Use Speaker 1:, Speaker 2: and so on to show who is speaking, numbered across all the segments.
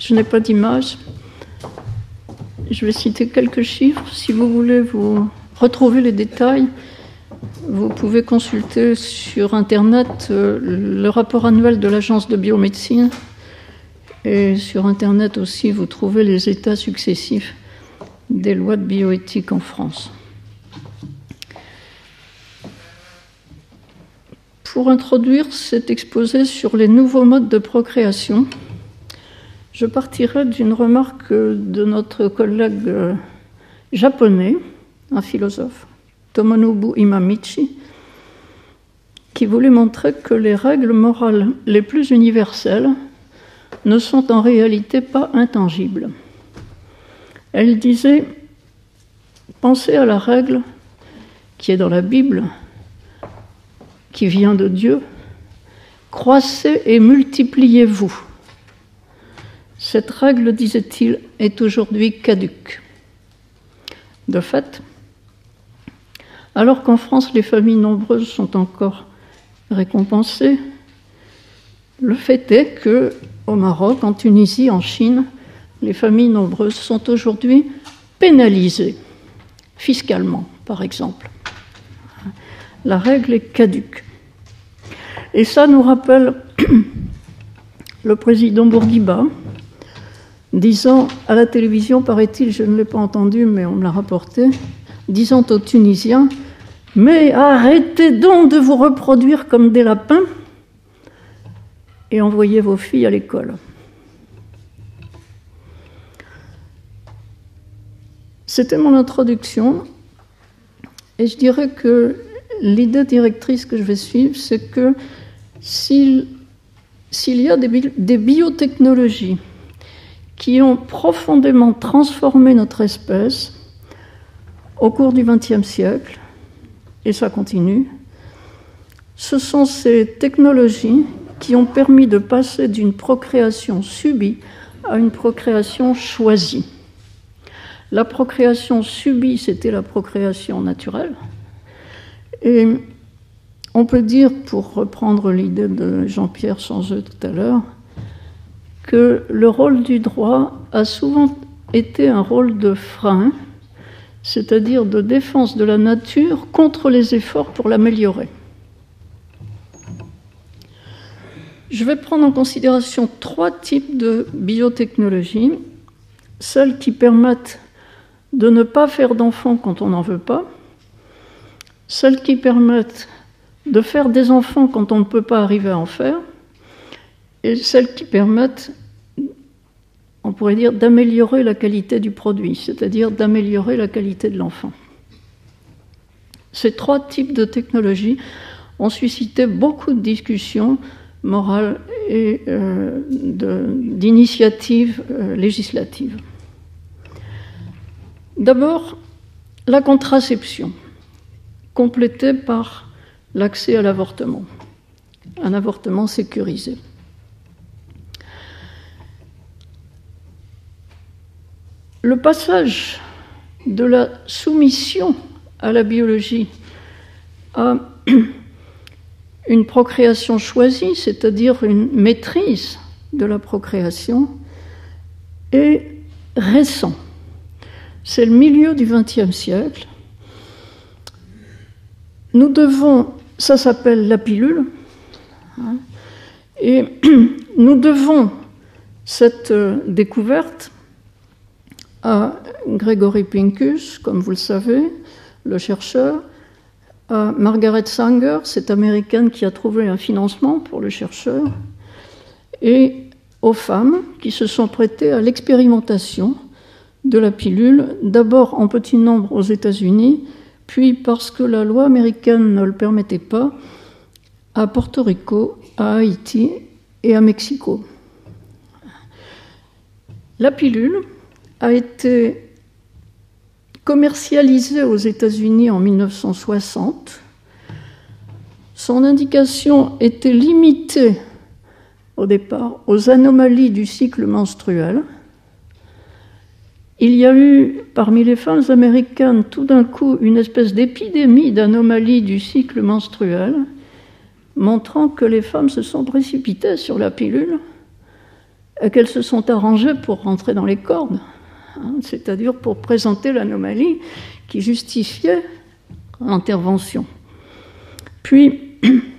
Speaker 1: Je n'ai pas d'image. Je vais citer quelques chiffres. Si vous voulez vous retrouver les détails, vous pouvez consulter sur Internet le rapport annuel de l'Agence de biomédecine. Et sur Internet aussi, vous trouvez les états successifs des lois de bioéthique en France. Pour introduire cet exposé sur les nouveaux modes de procréation, je partirai d'une remarque de notre collègue japonais, un philosophe, Tomonobu Imamichi, qui voulait montrer que les règles morales les plus universelles ne sont en réalité pas intangibles. Elle disait « Pensez à la règle qui est dans la Bible, qui vient de Dieu, croissez et multipliez-vous. Cette règle, disait-il, est aujourd'hui caduque. » De fait, alors qu'en France les familles nombreuses sont encore récompensées, le fait est que au Maroc, en Tunisie, en Chine, les familles nombreuses sont aujourd'hui pénalisées, fiscalement par exemple. La règle est caduque. Et ça nous rappelle le président Bourguiba, disant à la télévision, paraît-il, je ne l'ai pas entendu, mais on me l'a rapporté, disant aux Tunisiens, « Mais arrêtez donc de vous reproduire comme des lapins et envoyez vos filles à l'école. » C'était mon introduction, et je dirais que l'idée directrice que je vais suivre, c'est que s'il y a des biotechnologies qui ont profondément transformé notre espèce au cours du XXe siècle, et ça continue, ce sont ces technologies qui ont permis de passer d'une procréation subie à une procréation choisie. La procréation subie, c'était la procréation naturelle. Et on peut dire, pour reprendre l'idée de Jean-Pierre Changeux tout à l'heure, que le rôle du droit a souvent été un rôle de frein, c'est-à-dire de défense de la nature contre les efforts pour l'améliorer. Je vais prendre en considération 3 types de biotechnologies, celles qui permettent de ne pas faire d'enfants quand on n'en veut pas, celles qui permettent de faire des enfants quand on ne peut pas arriver à en faire, et celles qui permettent, on pourrait dire, d'améliorer la qualité du produit, c'est-à-dire d'améliorer la qualité de l'enfant. Ces 3 types de technologies ont suscité beaucoup de discussions morales et d'initiatives législatives. D'abord, la contraception, complétée par l'accès à l'avortement, un avortement sécurisé. Le passage de la soumission à la biologie à une procréation choisie, c'est-à-dire une maîtrise de la procréation, est récent. C'est le milieu du XXe siècle. Nous devons, ça s'appelle la pilule, et nous devons cette découverte à Gregory Pincus, comme vous le savez, le chercheur, à Margaret Sanger, cette américaine qui a trouvé un financement pour le chercheur, et aux femmes qui se sont prêtées à l'expérimentation de la pilule, d'abord en petit nombre aux États-Unis, puis parce que la loi américaine ne le permettait pas, à Porto Rico, à Haïti et à Mexico. La pilule a été commercialisée aux États-Unis en 1960. Son indication était limitée au départ aux anomalies du cycle menstruel. Il y a eu, parmi les femmes américaines, tout d'un coup, une espèce d'épidémie d'anomalies du cycle menstruel, montrant que les femmes se sont précipitées sur la pilule. qu'elles se sont arrangées pour rentrer dans les cordes, hein, c'est-à-dire pour présenter l'anomalie qui justifiait l'intervention. Puis,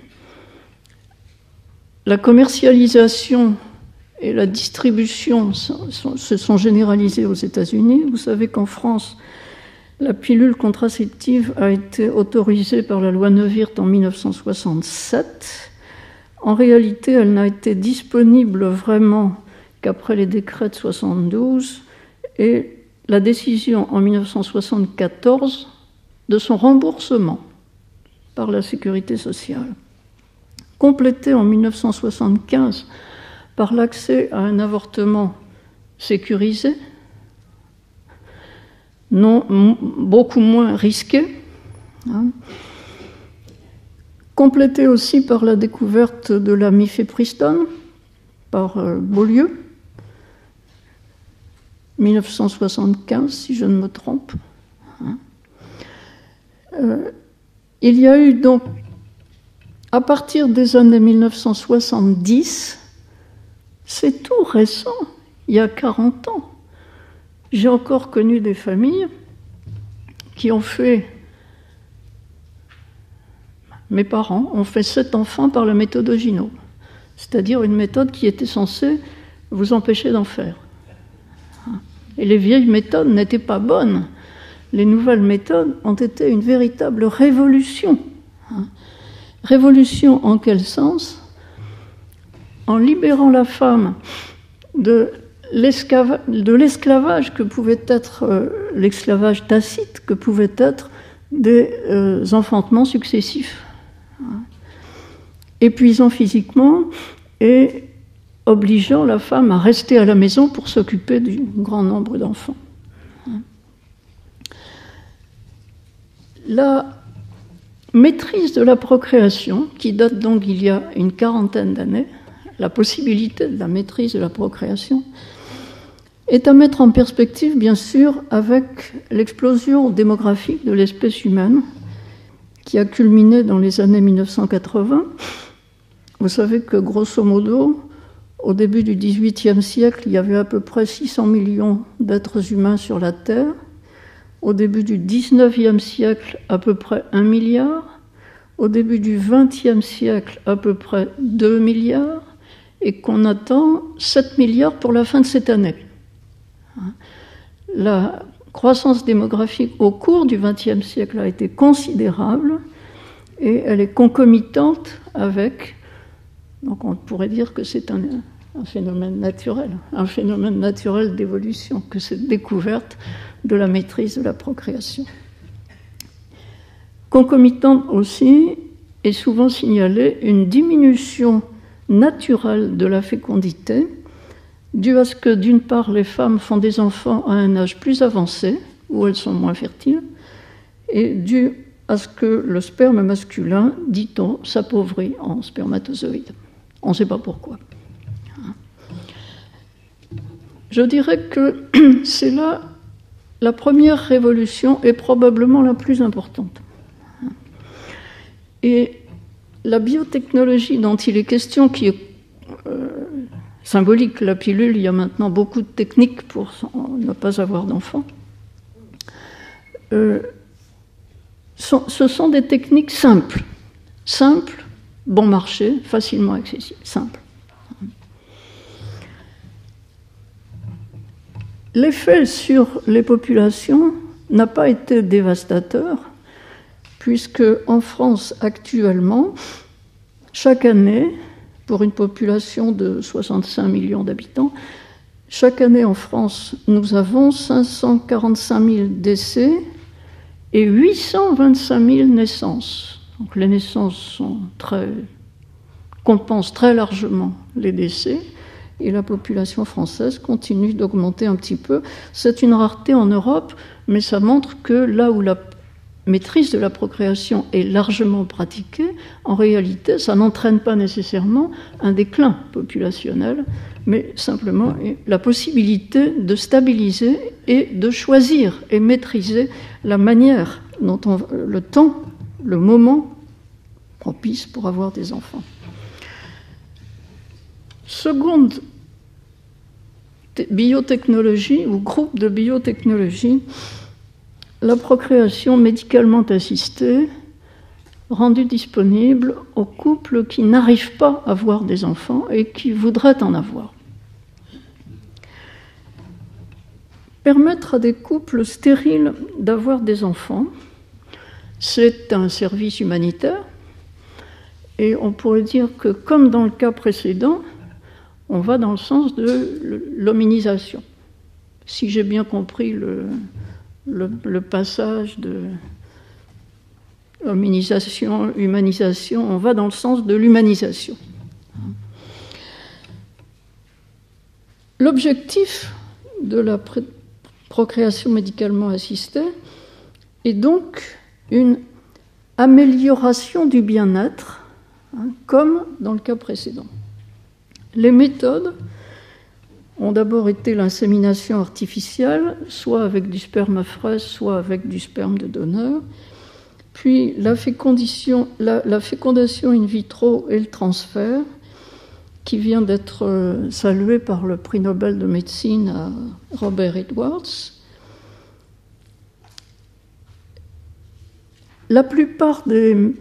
Speaker 1: la commercialisation et la distribution se sont généralisées aux États-Unis. Vous savez qu'en France, la pilule contraceptive a été autorisée par la loi Neuwirth en 1967. En réalité, elle n'a été disponible vraiment qu'après les décrets de 1972 et la décision en 1974 de son remboursement par la Sécurité sociale, complétée en 1975 par l'accès à un avortement sécurisé, beaucoup moins risqué, hein, complété aussi par la découverte de la mifepristone par Beaulieu, 1975, si je ne me trompe. Hein. Il y a eu donc, à partir des années 1970, c'est tout récent, il y a 40 ans. J'ai encore connu des familles qui ont fait, mes parents ont fait 7 enfants par la méthode Ogino, c'est-à-dire une méthode qui était censée vous empêcher d'en faire. Et les vieilles méthodes n'étaient pas bonnes. Les nouvelles méthodes ont été une véritable révolution. Révolution en quel sens? En libérant la femme de l'esclavage que pouvait être l'esclavage tacite, que pouvaient être des enfantements successifs, épuisant physiquement et obligeant la femme à rester à la maison pour s'occuper du grand nombre d'enfants. La maîtrise de la procréation, qui date donc il y a une quarantaine d'années, la possibilité de la maîtrise de la procréation, est à mettre en perspective, bien sûr, avec l'explosion démographique de l'espèce humaine qui a culminé dans les années 1980. Vous savez que, grosso modo, au début du XVIIIe siècle, il y avait à peu près 600 millions d'êtres humains sur la Terre. Au début du XIXe siècle, à peu près 1 milliard. Au début du XXe siècle, à peu près 2 milliards. Et qu'on attend 7 milliards pour la fin de cette année. La croissance démographique au cours du XXe siècle a été considérable et elle est concomitante avec, donc on pourrait dire que c'est un phénomène naturel d'évolution, que cette découverte de la maîtrise de la procréation. Concomitante aussi est souvent signalée une diminution naturelle de la fécondité, due à ce que, d'une part, les femmes font des enfants à un âge plus avancé, où elles sont moins fertiles, et due à ce que le sperme masculin, dit-on, s'appauvrit en spermatozoïdes. On ne sait pas pourquoi. Je dirais que c'est là la première révolution et probablement la plus importante. Et la biotechnologie dont il est question, qui est symbolique, la pilule, il y a maintenant beaucoup de techniques pour ne pas avoir d'enfants. Ce sont des techniques simples, bon marché, facilement accessibles, simples. L'effet sur les populations n'a pas été dévastateur, puisque en France actuellement, chaque année, pour une population de 65 millions d'habitants, chaque année en France, nous avons 545 000 décès et 825 000 naissances. Donc les naissances compensent très largement les décès et la population française continue d'augmenter un petit peu. C'est une rareté en Europe, mais ça montre que là où la maîtrise de la procréation est largement pratiquée, en réalité, ça n'entraîne pas nécessairement un déclin populationnel, mais simplement la possibilité de stabiliser et de choisir et maîtriser la manière dont le temps, le moment propice pour avoir des enfants. Seconde biotechnologie ou groupe de biotechnologie, la procréation médicalement assistée rendue disponible aux couples qui n'arrivent pas à avoir des enfants et qui voudraient en avoir. Permettre à des couples stériles d'avoir des enfants, c'est un service humanitaire, et on pourrait dire que, comme dans le cas précédent, on va dans le sens de l'hominisation. Si j'ai bien compris le passage de hominisation, humanisation, on va dans le sens de l'humanisation. L'objectif de la procréation médicalement assistée est donc une amélioration du bien-être, comme dans le cas précédent. Les méthodes ont d'abord été l'insémination artificielle, soit avec du sperme à fraise, soit avec du sperme de donneur, puis la fécondation in vitro et le transfert, qui vient d'être salué par le prix Nobel de médecine à Robert Edwards. La plupart des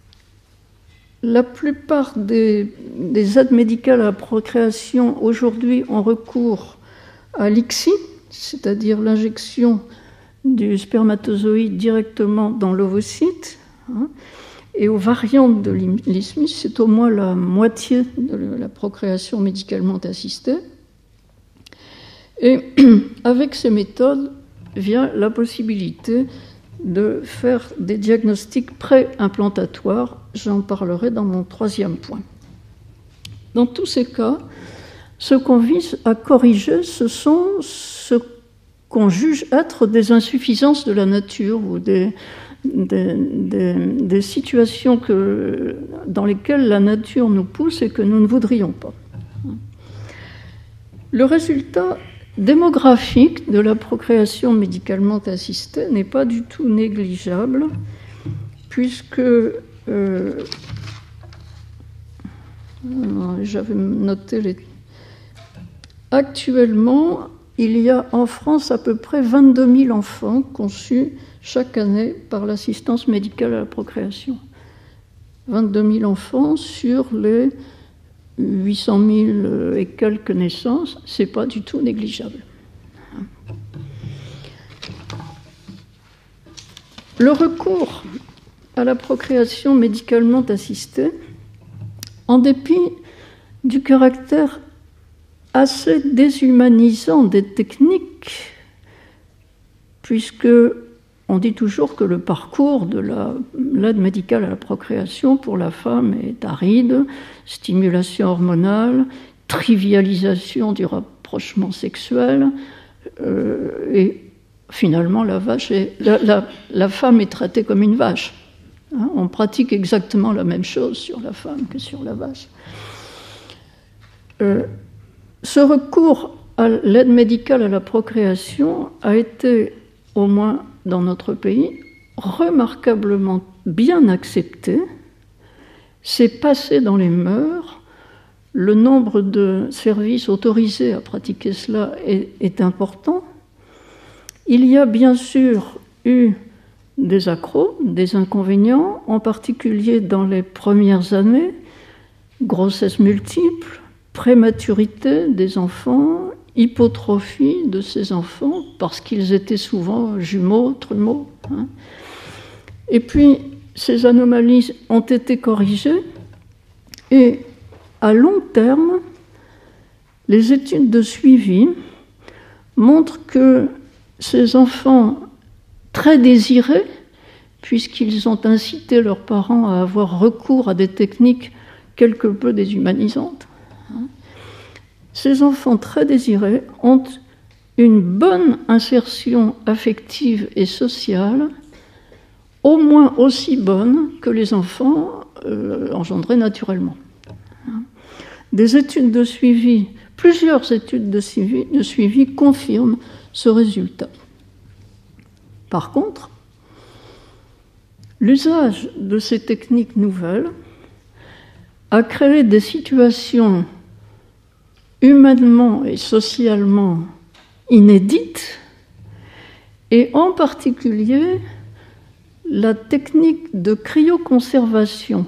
Speaker 1: aides médicales à la procréation aujourd'hui ont recours à l'ICSI, c'est-à-dire l'injection du spermatozoïde directement dans l'ovocyte, et aux variantes de l'ISMI, c'est au moins la moitié de la procréation médicalement assistée. Et avec ces méthodes vient la possibilité de faire des diagnostics pré-implantatoires. J'en parlerai dans mon troisième point. Dans tous ces cas, ce qu'on vise à corriger, ce sont ce qu'on juge être des insuffisances de la nature ou des situations dans lesquelles la nature nous pousse et que nous ne voudrions pas. Le résultat démographique de la procréation médicalement assistée n'est pas du tout négligeable, puisque j'avais noté actuellement, il y a en France à peu près 22 000 enfants conçus chaque année par l'assistance médicale à la procréation. 22 000 enfants sur les 800 000 et quelques naissances, ce n'est pas du tout négligeable. Le recours à la procréation médicalement assistée, en dépit du caractère assez déshumanisant des techniques, puisque on dit toujours que le parcours de l'aide médicale à la procréation pour la femme est aride, stimulation hormonale, trivialisation du rapprochement sexuel, et finalement la femme est traitée comme une vache. On pratique exactement la même chose sur la femme que sur la vache. Ce recours à l'aide médicale à la procréation a été, au moins dans notre pays, remarquablement bien accepté. C'est passé dans les mœurs. Le nombre de services autorisés à pratiquer cela est important. Il y a bien sûr eu des accros, des inconvénients, en particulier dans les premières années, grossesse multiple, prématurité des enfants, hypotrophie de ces enfants, parce qu'ils étaient souvent jumeaux, trumeaux. Et puis, ces anomalies ont été corrigées, et à long terme, les études de suivi montrent que ces enfants très désirés, puisqu'ils ont incité leurs parents à avoir recours à des techniques quelque peu déshumanisantes, ces enfants très désirés ont une bonne insertion affective et sociale, au moins aussi bonne que les enfants engendrés naturellement. Des études de suivi, plusieurs études de suivi confirment ce résultat. Par contre, l'usage de ces techniques nouvelles a créé des situations humainement et socialement inédite, et en particulier la technique de cryoconservation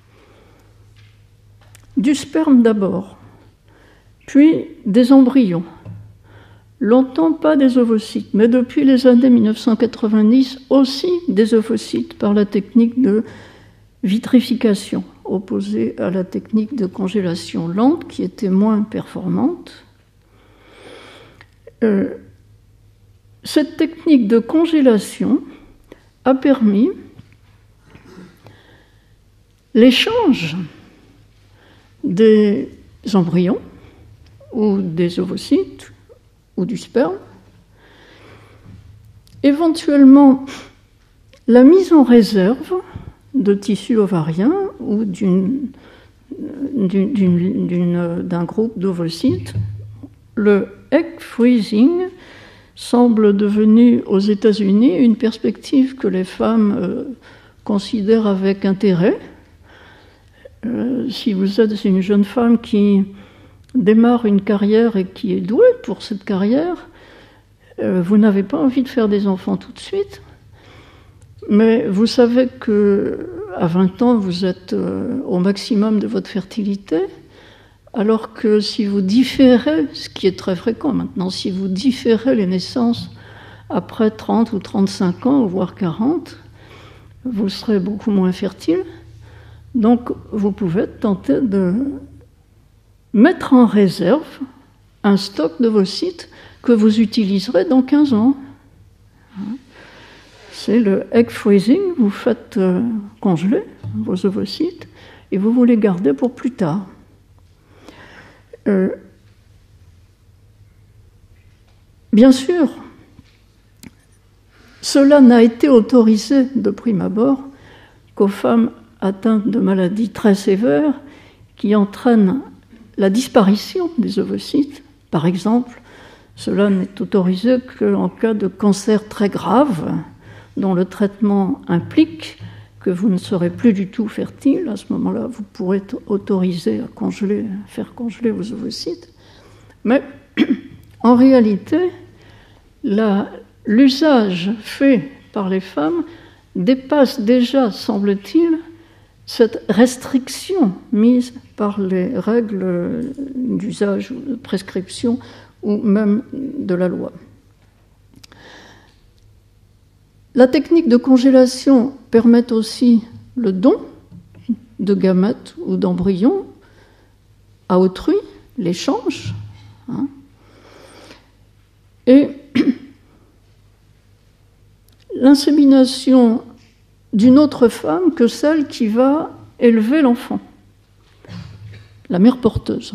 Speaker 1: du sperme d'abord, puis des embryons. Longtemps pas des ovocytes, mais depuis les années 1990 aussi des ovocytes par la technique de vitrification, opposée à la technique de congélation lente qui était moins performante. Cette technique de congélation a permis l'échange des embryons ou des ovocytes ou du sperme, éventuellement la mise en réserve de tissus ovariens ou d'un groupe d'ovocytes. Le egg freezing semble devenu aux États-Unis une perspective que les femmes considèrent avec intérêt. Si vous êtes une jeune femme qui démarre une carrière et qui est douée pour cette carrière, vous n'avez pas envie de faire des enfants tout de suite, mais vous savez qu'à 20 ans, vous êtes au maximum de votre fertilité, alors que si vous différez, ce qui est très fréquent maintenant, si vous différez les naissances après 30 ou 35 ans, voire 40, vous serez beaucoup moins fertile. Donc, vous pouvez tenter de mettre en réserve un stock d'ovocytes que vous utiliserez dans 15 ans. C'est le egg freezing, vous faites congeler vos ovocytes et vous les gardez pour plus tard. Bien sûr, cela n'a été autorisé de prime abord qu'aux femmes atteintes de maladies très sévères qui entraînent la disparition des ovocytes. Par exemple, cela n'est autorisé qu'en cas de cancer très grave, dont le traitement implique que vous ne serez plus du tout fertile. À ce moment-là, vous pourrez être autorisé à faire congeler vos ovocytes. Mais en réalité, l'usage fait par les femmes dépasse déjà, semble-t-il, cette restriction mise par les règles d'usage ou de prescription ou même de la loi. La technique de congélation permet aussi le don de gamètes ou d'embryons à autrui, l'échange, et l'insémination d'une autre femme que celle qui va élever l'enfant, la mère porteuse.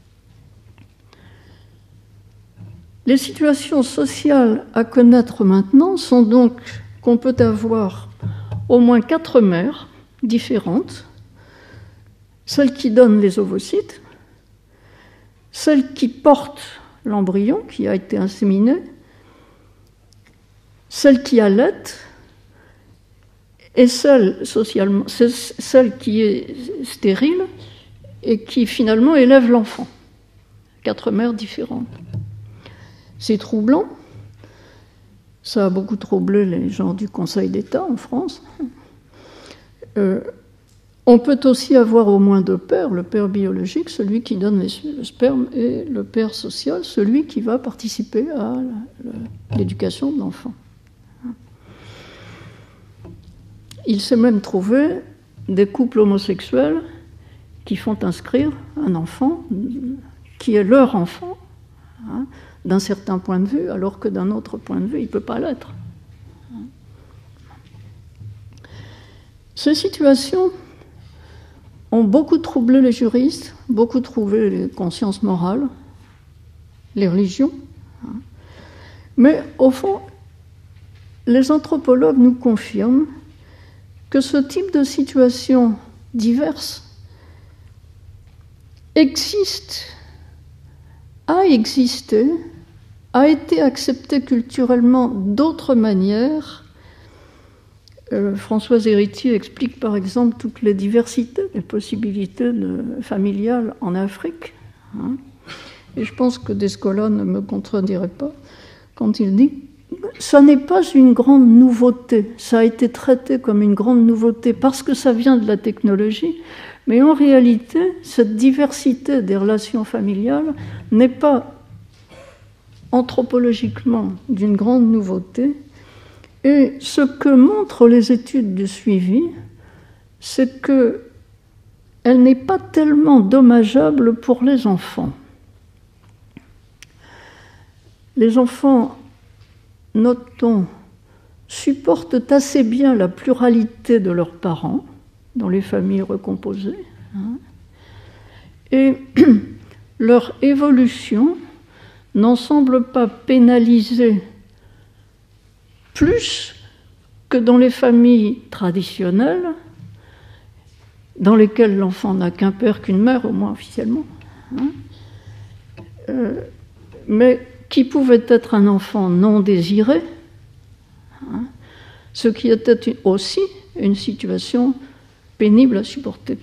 Speaker 1: Les situations sociales à connaître maintenant sont donc qu'on peut avoir au moins 4 mères différentes, celle qui donne les ovocytes, celle qui porte l'embryon qui a été inséminé, celle qui allaite, et celle qui est stérile et qui finalement élève l'enfant. 4 mères différentes. C'est troublant. Ça a beaucoup troublé les gens du Conseil d'État en France. On peut aussi avoir au moins 2 pères, le père biologique, celui qui donne le sperme, et le père social, celui qui va participer à l'éducation de l'enfant. Il s'est même trouvé des couples homosexuels qui font inscrire un enfant qui est leur enfant, d'un certain point de vue, alors que d'un autre point de vue, il ne peut pas l'être. Ces situations ont beaucoup troublé les juristes, beaucoup troublé les consciences morales, les religions. Mais au fond, les anthropologues nous confirment que ce type de situation diverse existe, a existé, a été accepté culturellement d'autres manières. Françoise Héritier explique par exemple toutes les diversités, les possibilités familiales en Afrique. et je pense que Descola ne me contredirait pas quand il dit « ça n'est pas une grande nouveauté, ça a été traité comme une grande nouveauté parce que ça vient de la technologie, mais en réalité, cette diversité des relations familiales n'est pas anthropologiquement d'une grande nouveauté. Et ce que montrent les études de suivi, c'est qu'elle n'est pas tellement dommageable pour les enfants. Les enfants, notons, supportent assez bien la pluralité de leurs parents dans les familles recomposées, et leur évolution n'en semble pas pénalisée plus que dans les familles traditionnelles, dans lesquelles l'enfant n'a qu'un père, qu'une mère, au moins officiellement, mais qui pouvait être un enfant non désiré, ce qui était aussi une situation pénible à supporter.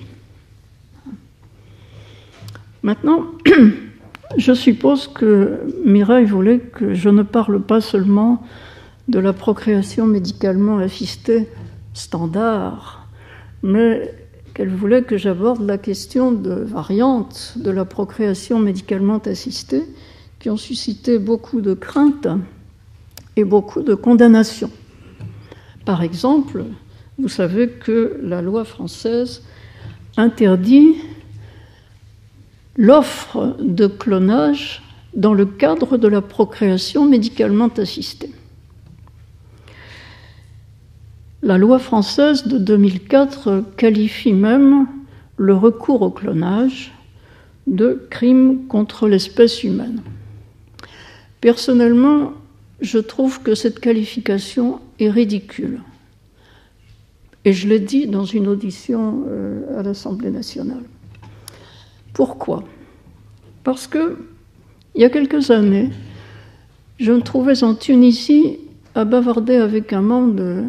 Speaker 1: Maintenant, je suppose que Mireille voulait que je ne parle pas seulement de la procréation médicalement assistée standard, mais qu'elle voulait que j'aborde la question de variantes de la procréation médicalement assistée qui ont suscité beaucoup de craintes et beaucoup de condamnations. Par exemple, vous savez que la loi française interdit l'offre de clonage dans le cadre de la procréation médicalement assistée. La loi française de 2004 qualifie même le recours au clonage de crime contre l'espèce humaine. Personnellement, je trouve que cette qualification est ridicule. Et je l'ai dit dans une audition à l'Assemblée nationale. Pourquoi ? Parce que, il y a quelques années, je me trouvais en Tunisie à bavarder avec un membre de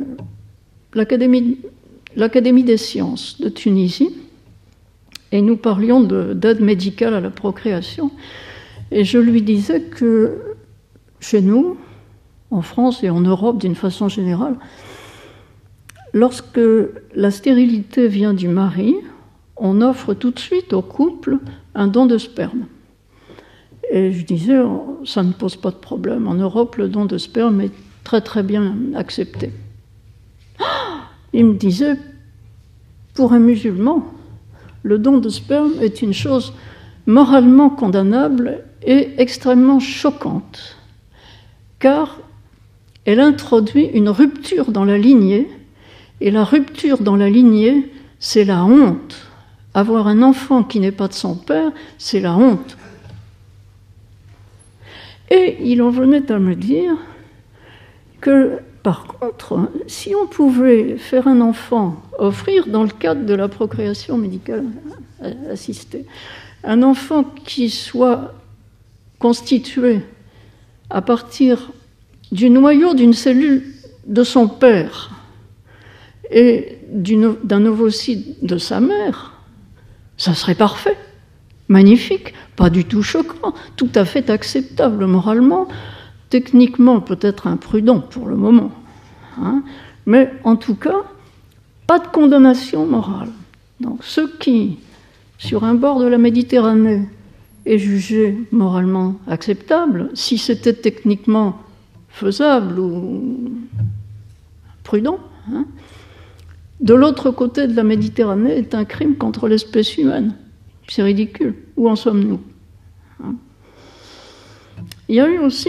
Speaker 1: l'Académie des sciences de Tunisie, et nous parlions d'aide médicale à la procréation, et je lui disais que chez nous, en France et en Europe d'une façon générale, lorsque la stérilité vient du mari, on offre tout de suite au couple un don de sperme. Et je disais, ça ne pose pas de problème. En Europe, le don de sperme est très très bien accepté. Il me disait, pour un musulman, le don de sperme est une chose moralement condamnable et extrêmement choquante, car elle introduit une rupture dans la lignée, et la rupture dans la lignée, c'est la honte. Avoir un enfant qui n'est pas de son père, c'est la honte. Et il en venait à me dire que, par contre, si on pouvait faire un enfant, offrir dans le cadre de la procréation médicale assistée, un enfant qui soit constitué à partir du noyau d'une cellule de son père et d'un ovocyte de sa mère, ça serait parfait, magnifique, pas du tout choquant, tout à fait acceptable moralement, techniquement peut-être imprudent pour le moment, mais en tout cas, pas de condamnation morale. Donc ceux qui, sur un bord de la Méditerranée, est jugé moralement acceptable, si c'était techniquement faisable ou prudent, de l'autre côté de la Méditerranée est un crime contre l'espèce humaine. C'est ridicule. Où en sommes-nous ? Il y a eu aussi...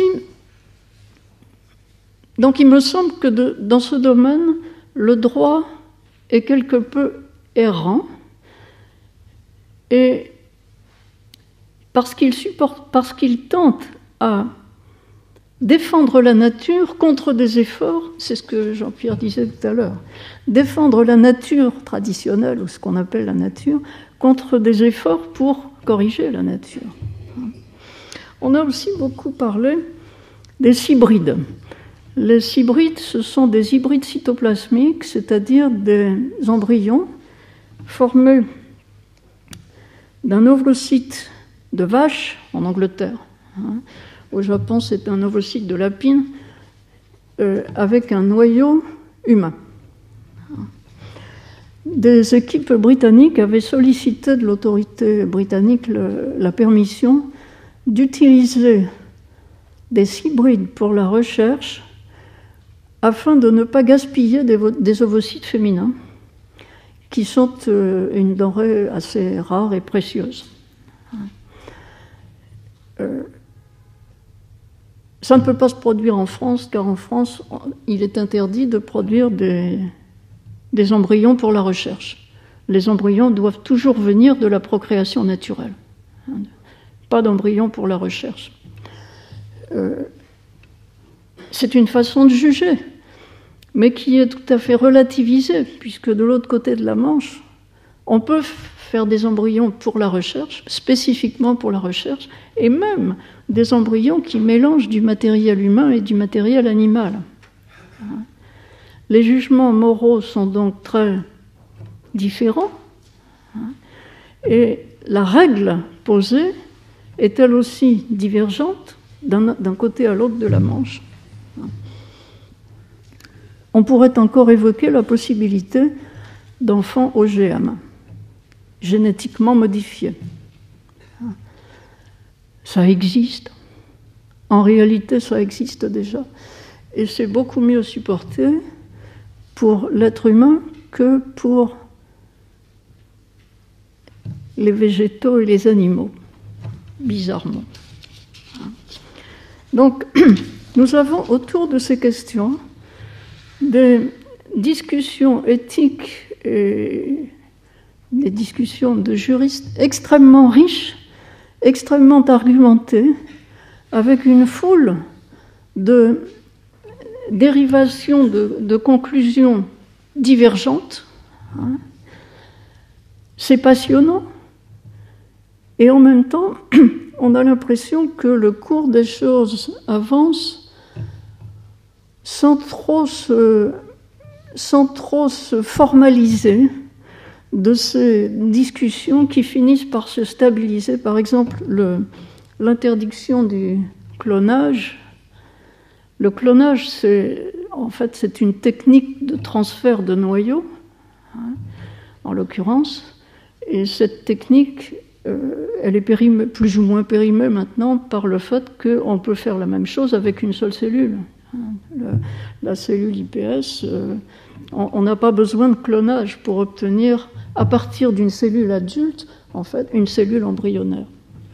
Speaker 1: Donc il me semble que dans ce domaine, le droit est quelque peu errant, et parce qu'il tente à défendre la nature contre des efforts, c'est ce que Jean-Pierre disait tout à l'heure, défendre la nature traditionnelle, ou ce qu'on appelle la nature, contre des efforts pour corriger la nature. On a aussi beaucoup parlé des cybrides. Les cybrides, ce sont des hybrides cytoplasmiques, c'est-à-dire des embryons formés d'un ovocyte de vache en Angleterre. Au Japon, c'est un ovocyte de lapine avec un noyau humain. Des équipes britanniques avaient sollicité de l'autorité britannique la permission d'utiliser des hybrides pour la recherche afin de ne pas gaspiller des ovocytes féminins qui sont une denrée assez rare et précieuse. Ça ne peut pas se produire en France, car en France, il est interdit de produire des embryons pour la recherche. Les embryons doivent toujours venir de la procréation naturelle. Pas d'embryons pour la recherche. C'est une façon de juger, mais qui est tout à fait relativisée, puisque de l'autre côté de la Manche, on peut faire des embryons pour la recherche, spécifiquement pour la recherche, et même des embryons qui mélangent du matériel humain et du matériel animal. Les jugements moraux sont donc très différents, et la règle posée est elle aussi divergente d'un côté à l'autre de la Manche. On pourrait encore évoquer la possibilité d'enfants OGM, génétiquement modifiés. Ça existe. En réalité, ça existe déjà. Et c'est beaucoup mieux supporté pour l'être humain que pour les végétaux et les animaux, bizarrement. Donc, nous avons autour de ces questions des discussions éthiques et des discussions de juristes extrêmement riches, extrêmement argumentées, avec une foule de dérivations, de conclusions divergentes. C'est passionnant. Et en même temps, on a l'impression que le cours des choses avance sans trop se formaliser de ces discussions qui finissent par se stabiliser. Par exemple, l'interdiction du clonage. Le clonage, c'est une technique de transfert de noyaux, en l'occurrence, et cette technique, elle est plus ou moins périmée maintenant par le fait qu'on peut faire la même chose avec une seule cellule. La cellule IPS, on n'a pas besoin de clonage pour obtenir, à partir d'une cellule adulte, en fait, une cellule embryonnaire.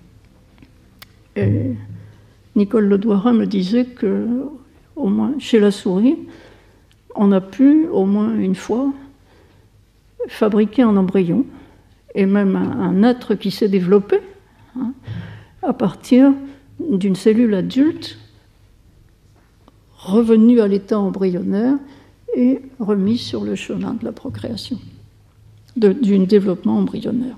Speaker 1: Et Nicole Ledouarin me disait que, au moins chez la souris, on a pu, au moins une fois, fabriquer un embryon, et même un être qui s'est développé, à partir d'une cellule adulte, revenue à l'état embryonnaire et remise sur le chemin de la procréation, du développement embryonnaire.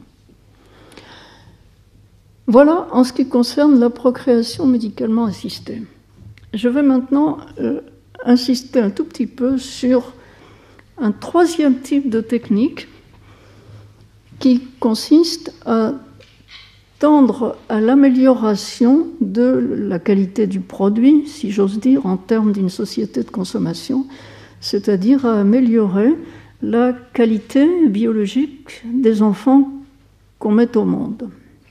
Speaker 1: Voilà en ce qui concerne la procréation médicalement assistée. Je vais maintenant insister un tout petit peu sur un troisième type de technique qui consiste à tendre à l'amélioration de la qualité du produit, si j'ose dire, en termes d'une société de consommation, c'est-à-dire à améliorer la qualité biologique des enfants qu'on met au monde.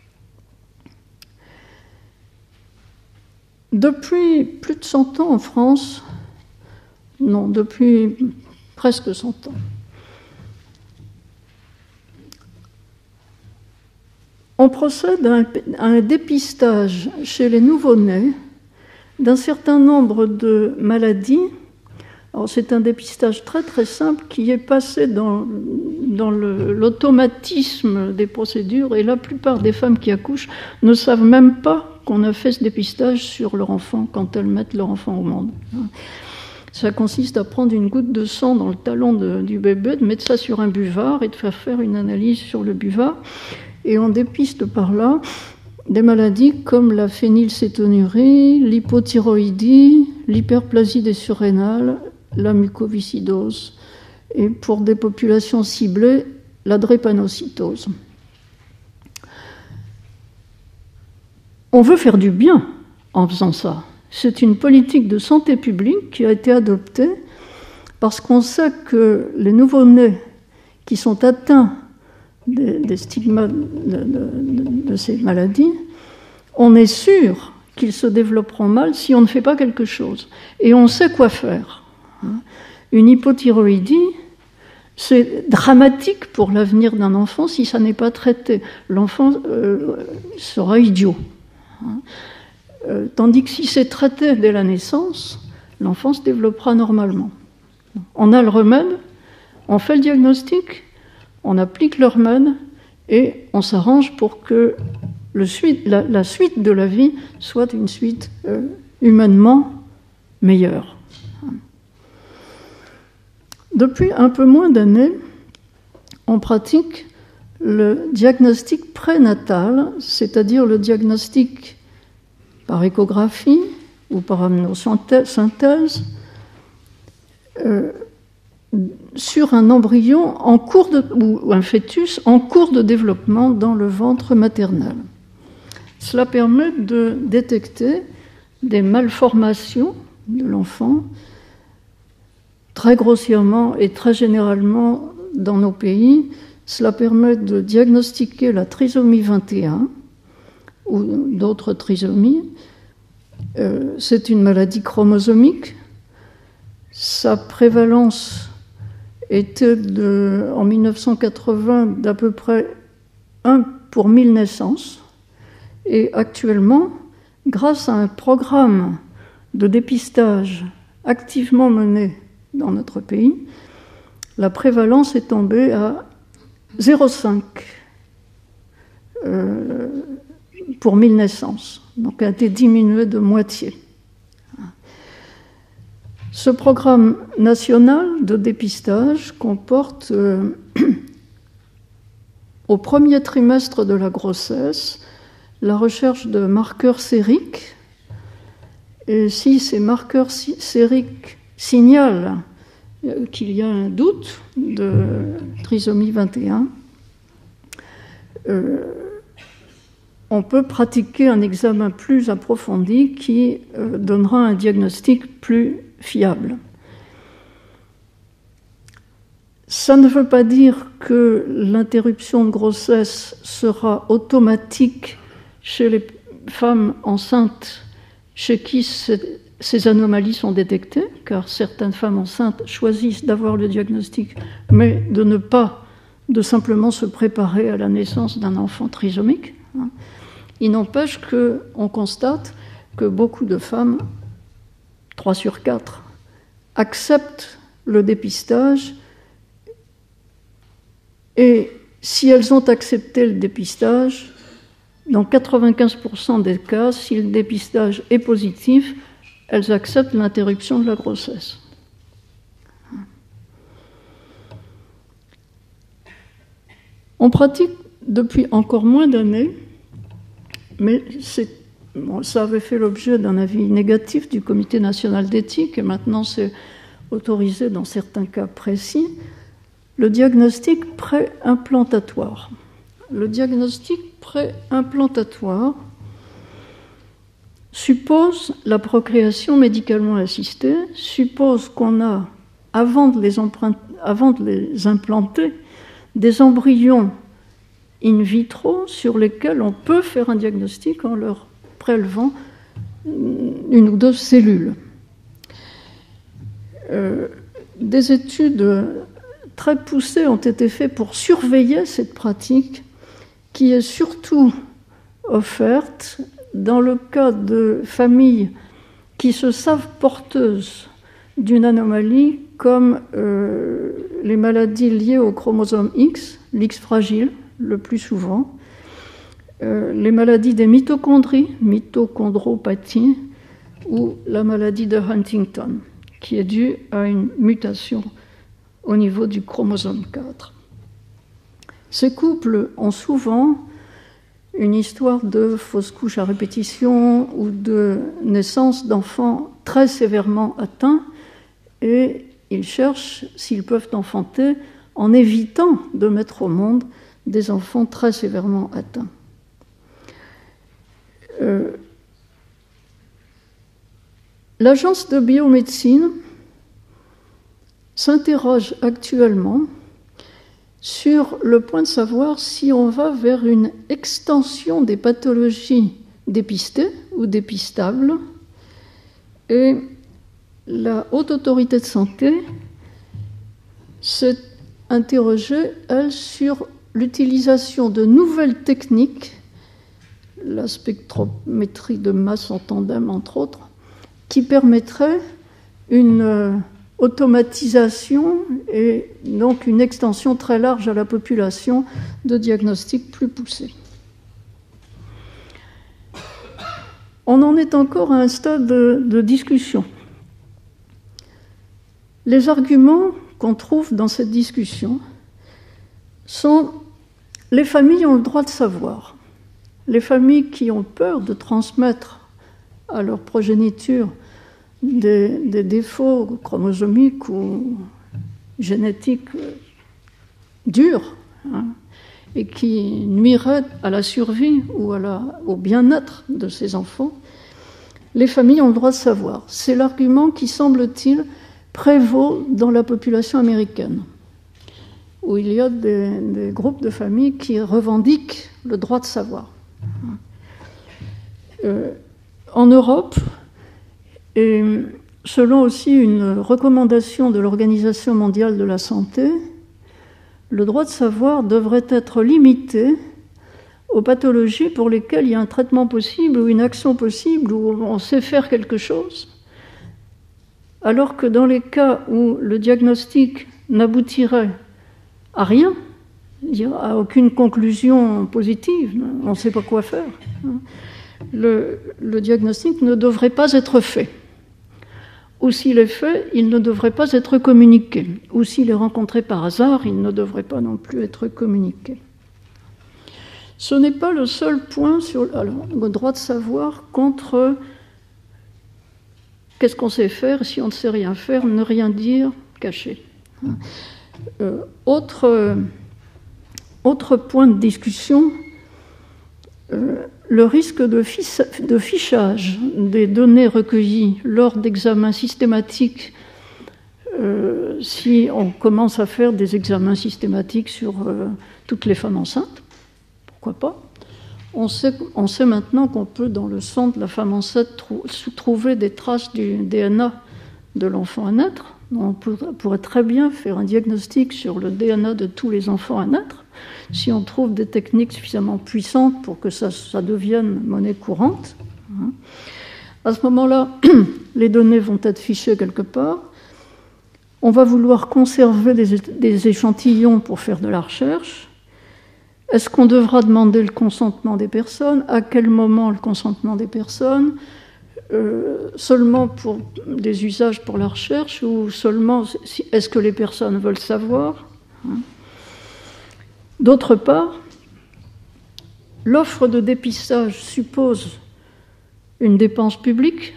Speaker 1: Depuis plus de 100 ans en France, non, depuis presque 100 ans, on procède à un dépistage chez les nouveau-nés d'un certain nombre de maladies. Alors, c'est un dépistage très très simple qui est passé dans l'automatisme des procédures, et la plupart des femmes qui accouchent ne savent même pas qu'on a fait ce dépistage sur leur enfant quand elles mettent leur enfant au monde. Ça consiste à prendre une goutte de sang dans le talon du bébé, de mettre ça sur un buvard et de faire une analyse sur le buvard. Et on dépiste par là des maladies comme la phénylcétonurie, l'hypothyroïdie, l'hyperplasie des surrénales, la mucoviscidose, et pour des populations ciblées, la drépanocytose. On veut faire du bien en faisant ça. C'est une politique de santé publique qui a été adoptée parce qu'on sait que les nouveau-nés qui sont atteints des stigmates de ces maladies, on est sûr qu'ils se développeront mal si on ne fait pas quelque chose. Et on sait quoi faire. Une hypothyroïdie, c'est dramatique pour l'avenir d'un enfant si ça n'est pas traité. L'enfant sera idiot. Tandis que si c'est traité dès la naissance, l'enfant se développera normalement. On a le remède, on fait le diagnostic, on applique le remède et on s'arrange pour que la suite de la vie soit une suite humainement meilleure. Depuis un peu moins d'années, on pratique le diagnostic prénatal, c'est-à-dire le diagnostic par échographie ou par amniosynthèse sur un embryon ou un fœtus en cours de développement dans le ventre maternel. Cela permet de détecter des malformations de l'enfant. Très grossièrement et très généralement dans nos pays, cela permet de diagnostiquer la trisomie 21 ou d'autres trisomies. C'est une maladie chromosomique. Sa prévalence était en 1980 d'à peu près 1 pour 1000 naissances. Et actuellement, grâce à un programme de dépistage activement mené dans notre pays, la prévalence est tombée à 0,5 pour 1000 naissances. Donc, elle a été diminuée de moitié. Ce programme national de dépistage comporte, au premier trimestre de la grossesse, la recherche de marqueurs sériques. Et si ces marqueurs sériques signalent qu'il y a un doute de trisomie 21, on peut pratiquer un examen plus approfondi qui donnera un diagnostic plus fiable. Ça ne veut pas dire que l'interruption de grossesse sera automatique chez les femmes enceintes chez qui ces anomalies sont détectées, car certaines femmes enceintes choisissent d'avoir le diagnostic, mais de simplement se préparer à la naissance d'un enfant trisomique. Il n'empêche qu'on constate que beaucoup de femmes, 3 sur 4, acceptent le dépistage, et si elles ont accepté le dépistage, dans 95% des cas, si le dépistage est positif, elles acceptent l'interruption de la grossesse. On pratique depuis encore moins d'années, mais ça avait fait l'objet d'un avis négatif du Comité national d'éthique, et maintenant c'est autorisé dans certains cas précis, le diagnostic pré-implantatoire. Le diagnostic pré-implantatoire suppose la procréation médicalement assistée, suppose qu'on a, avant de les implanter, des embryons in vitro sur lesquels on peut faire un diagnostic en leur prélevant une ou deux cellules. Des études très poussées ont été faites pour surveiller cette pratique qui est surtout offerte dans le cas de familles qui se savent porteuses d'une anomalie comme les maladies liées au chromosome X, l'X fragile le plus souvent, les maladies des mitochondries, mitochondropathie, ou la maladie de Huntington, qui est due à une mutation au niveau du chromosome 4. Ces couples ont souvent une histoire de fausse couche à répétition ou de naissance d'enfants très sévèrement atteints, et ils cherchent s'ils peuvent enfanter en évitant de mettre au monde des enfants très sévèrement atteints. L'Agence de biomédecine s'interroge actuellement sur le point de savoir si on va vers une extension des pathologies dépistées ou dépistables. Et la Haute Autorité de Santé s'est interrogée, elle, sur l'utilisation de nouvelles techniques, la spectrométrie de masse en tandem, entre autres, qui permettraient une automatisation et donc une extension très large à la population de diagnostics plus poussés. On en est encore à un stade de discussion. Les arguments qu'on trouve dans cette discussion sont: les familles ont le droit de savoir. Les familles qui ont peur de transmettre à leur progéniture des défauts chromosomiques ou génétiques durs, et qui nuiraient à la survie ou au bien-être de ces enfants, les familles ont le droit de savoir. C'est l'argument qui, semble-t-il, prévaut dans la population américaine, où il y a des groupes de familles qui revendiquent le droit de savoir. En Europe, et selon aussi une recommandation de l'Organisation mondiale de la santé, le droit de savoir devrait être limité aux pathologies pour lesquelles il y a un traitement possible ou une action possible, où on sait faire quelque chose, alors que dans les cas où le diagnostic n'aboutirait à rien, à aucune conclusion positive, on ne sait pas quoi faire, le diagnostic ne devrait pas être fait. Ou s'il est fait, il ne devrait pas être communiqué. Ou s'il est rencontré par hasard, il ne devrait pas non plus être communiqué. Ce n'est pas le seul point sur le droit de savoir contre qu'est-ce qu'on sait faire, si on ne sait rien faire, ne rien dire, cacher. Autre point de discussion, le risque de fichage des données recueillies lors d'examens systématiques, si on commence à faire des examens systématiques sur toutes les femmes enceintes, pourquoi pas. On sait maintenant qu'on peut, dans le sang de la femme enceinte, trouver des traces du DNA de l'enfant à naître. On pourrait très bien faire un diagnostic sur le DNA de tous les enfants à naître, si on trouve des techniques suffisamment puissantes pour que ça devienne monnaie courante. À ce moment-là, les données vont être fichées quelque part. On va vouloir conserver des échantillons pour faire de la recherche. Est-ce qu'on devra demander le consentement des personnes? À quel moment le consentement des personnes? Seulement pour des usages pour la recherche, ou seulement est-ce que les personnes veulent savoir? D'autre part, l'offre de dépistage suppose une dépense publique,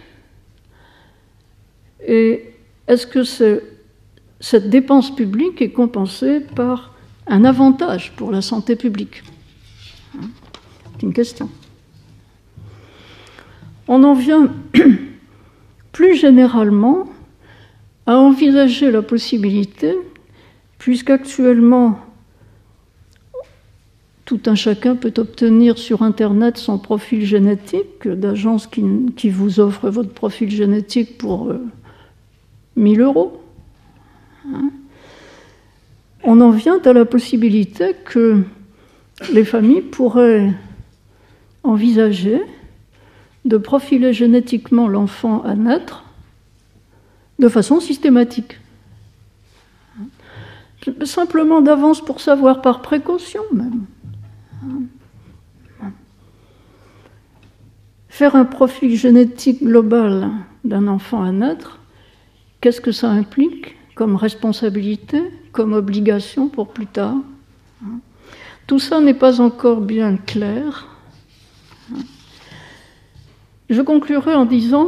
Speaker 1: et est-ce que cette dépense publique est compensée par un avantage pour la santé publique? C'est une question. On en vient plus généralement à envisager la possibilité, puisqu'actuellement tout un chacun peut obtenir sur Internet son profil génétique, d'agences qui vous offrent votre profil génétique pour 1 000 €. On en vient à la possibilité que les familles pourraient envisager de profiler génétiquement l'enfant à naître de façon systématique. Simplement d'avance pour savoir, par précaution même. Faire un profil génétique global d'un enfant à naître, qu'est-ce que ça implique comme responsabilité, comme obligation pour plus tard? Tout ça n'est pas encore bien clair. Je conclurai en disant: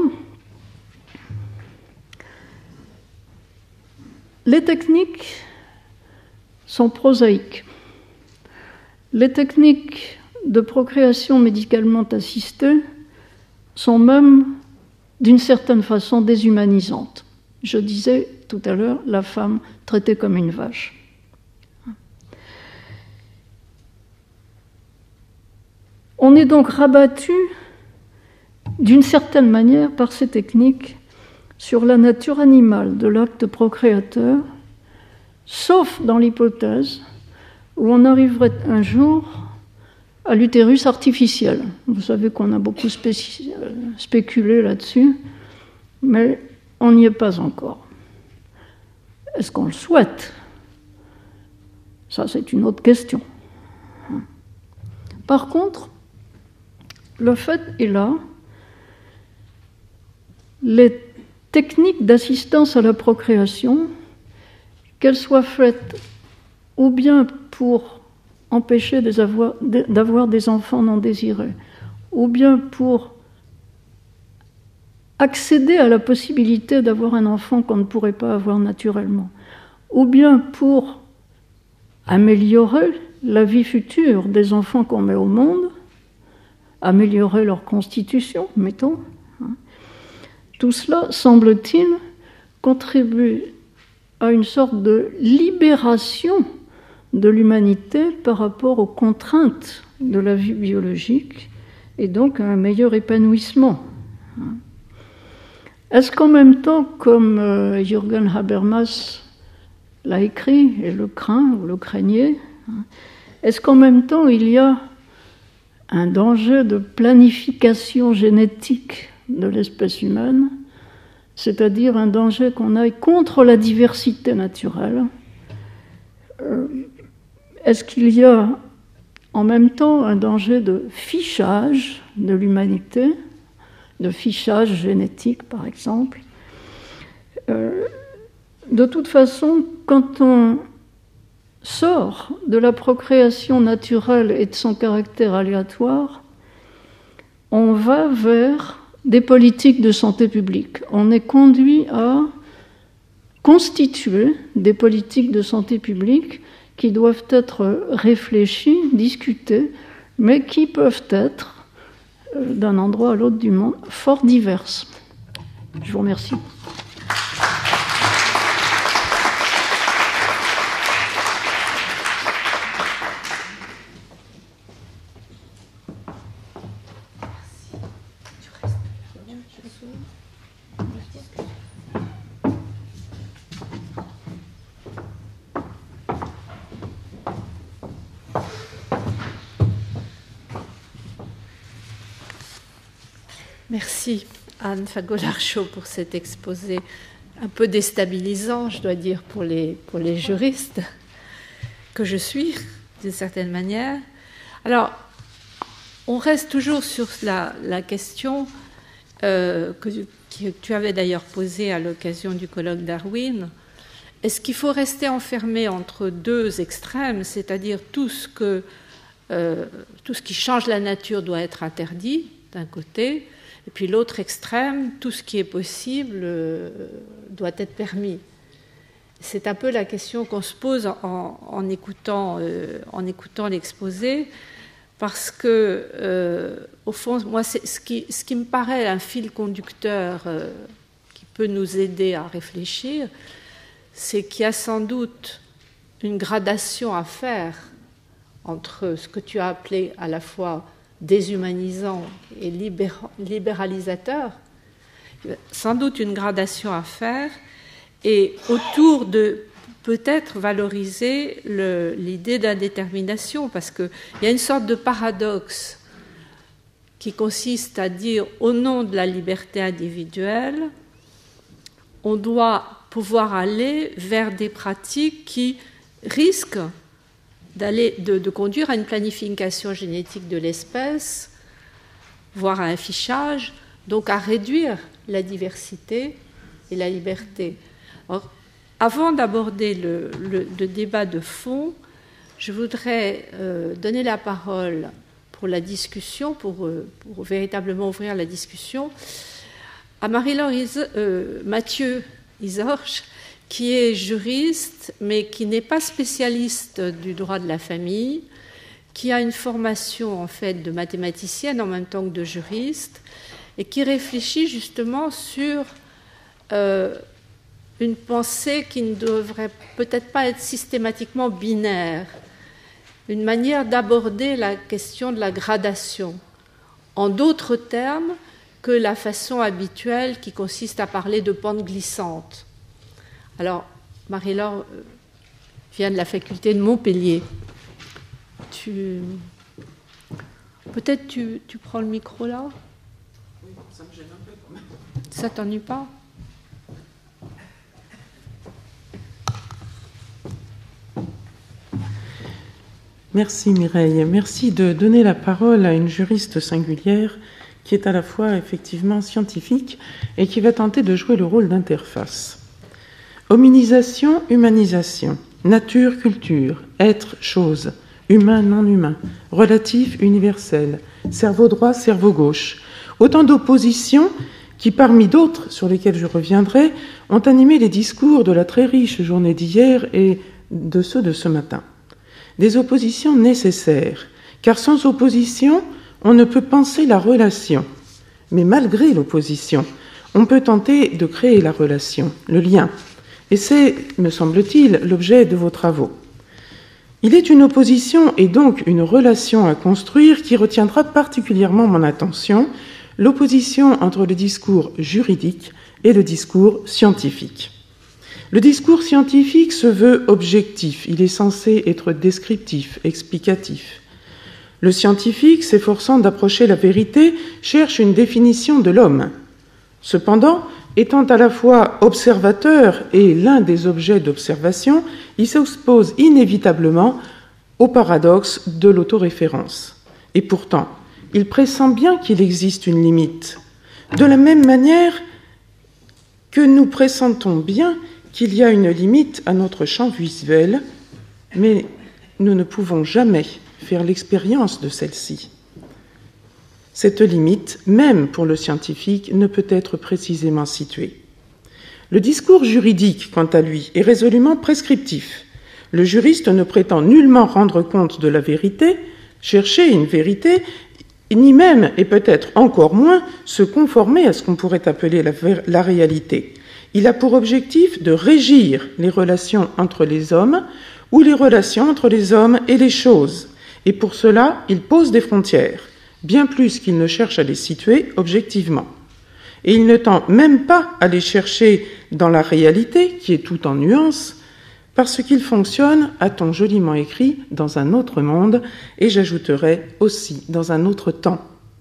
Speaker 1: les techniques sont prosaïques. Les techniques de procréation médicalement assistée sont même, d'une certaine façon, déshumanisantes. Je disais tout à l'heure, la femme traitée comme une vache. On est donc rabattu, d'une certaine manière, par ces techniques, sur la nature animale de l'acte procréateur, sauf dans l'hypothèse où on arriverait un jour à l'utérus artificiel. Vous savez qu'on a beaucoup spéculé là-dessus, mais on n'y est pas encore. Est-ce qu'on le souhaite? Ça, c'est une autre question. Par contre, le fait est là, les techniques d'assistance à la procréation, qu'elles soient faites ou bien pour empêcher d'avoir des enfants non désirés, ou bien pour accéder à la possibilité d'avoir un enfant qu'on ne pourrait pas avoir naturellement, ou bien pour améliorer la vie future des enfants qu'on met au monde, améliorer leur constitution, mettons. Tout cela, semble-t-il, contribue à une sorte de libération de l'humanité par rapport aux contraintes de la vie biologique et donc à un meilleur épanouissement. Est-ce qu'en même temps, comme Jürgen Habermas l'a écrit et le craint ou le craignait, est-ce qu'en même temps il y a un danger de planification génétique de l'espèce humaine, c'est-à-dire un danger qu'on aille contre la diversité naturelle? Est-ce qu'il y a en même temps un danger de fichage de l'humanité, de fichage génétique par exemple? De toute façon, quand on sort de la procréation naturelle et de son caractère aléatoire, on va vers des politiques de santé publique. On est conduit à constituer des politiques de santé publique qui doivent être réfléchies, discutées, mais qui peuvent être, d'un endroit à l'autre du monde, fort diverses. Je vous remercie.
Speaker 2: Merci Anne Fagot-Larchot pour cet exposé un peu déstabilisant, je dois dire, pour les juristes que je suis, d'une certaine manière. Alors, on reste toujours sur la question que tu avais d'ailleurs posée à l'occasion du colloque Darwin. Est-ce qu'il faut rester enfermé entre deux extrêmes, c'est-à-dire tout ce qui change la nature doit être interdit, d'un côté, et puis l'autre extrême, tout ce qui est possible doit être permis. C'est un peu la question qu'on se pose en écoutant l'exposé, parce que, au fond, moi, ce qui me paraît un fil conducteur qui peut nous aider à réfléchir, c'est qu'il y a sans doute une gradation à faire entre ce que tu as appelé à la fois déshumanisant et libéralisateur, sans doute une gradation à faire, et autour de peut-être valoriser l'idée d'indétermination, parce qu'il y a une sorte de paradoxe qui consiste à dire, au nom de la liberté individuelle, on doit pouvoir aller vers des pratiques qui risquent de conduire à une planification génétique de l'espèce, voire à un fichage, donc à réduire la diversité et la liberté. Alors, avant d'aborder le débat de fond, je voudrais donner la parole pour la discussion, pour véritablement ouvrir la discussion, à Marie-Laure Mathieu Isorge, qui est juriste, mais qui n'est pas spécialiste du droit de la famille, qui a une formation en fait de mathématicienne en même temps que de juriste, et qui réfléchit justement sur une pensée qui ne devrait peut-être pas être systématiquement binaire, une manière d'aborder la question de la gradation, en d'autres termes que la façon habituelle qui consiste à parler de pente glissante. Alors, Marie-Laure vient de la faculté de Montpellier. Peut-être tu prends le micro là ?
Speaker 3: Oui, ça me gêne un peu quand même.
Speaker 2: Ça t'ennuie pas ?
Speaker 3: Merci Mireille, merci de donner la parole à une juriste singulière qui est à la fois effectivement scientifique et qui va tenter de jouer le rôle d'interface. Hominisation, humanisation, nature, culture, être, chose, humain, non humain, relatif, universel, cerveau droit, cerveau gauche. Autant d'oppositions qui, parmi d'autres sur lesquelles je reviendrai, ont animé les discours de la très riche journée d'hier et de ceux de ce matin. Des oppositions nécessaires, car sans opposition, on ne peut penser la relation. Mais malgré l'opposition, on peut tenter de créer la relation, le lien. Et c'est, me semble-t-il, l'objet de vos travaux. Il est une opposition et donc une relation à construire qui retiendra particulièrement mon attention, l'opposition entre le discours juridique et le discours scientifique. Le discours scientifique se veut objectif, il est censé être descriptif, explicatif. Le scientifique, s'efforçant d'approcher la vérité, cherche une définition de l'homme. Cependant, étant à la fois observateur et l'un des objets d'observation, il s'oppose inévitablement au paradoxe de l'autoréférence. Et pourtant, il pressent bien qu'il existe une limite. De la même manière que nous pressentons bien qu'il y a une limite à notre champ visuel, mais nous ne pouvons jamais faire l'expérience de celle-ci. Cette limite, même pour le scientifique, ne peut être précisément située. Le discours juridique, quant à lui, est résolument prescriptif. Le juriste ne prétend nullement rendre compte de la vérité, chercher une vérité, ni même, et peut-être encore moins, se conformer à ce qu'on pourrait appeler la réalité. Il a pour objectif de régir les relations entre les hommes ou les relations entre les hommes et les choses. Et pour cela, il pose des frontières, bien plus qu'il ne cherche à les situer objectivement. Et il ne tend même pas à les chercher dans la réalité, qui est tout en nuances, parce qu'il fonctionne, a-t-on joliment écrit, dans un autre monde, et j'ajouterai aussi dans un autre temps.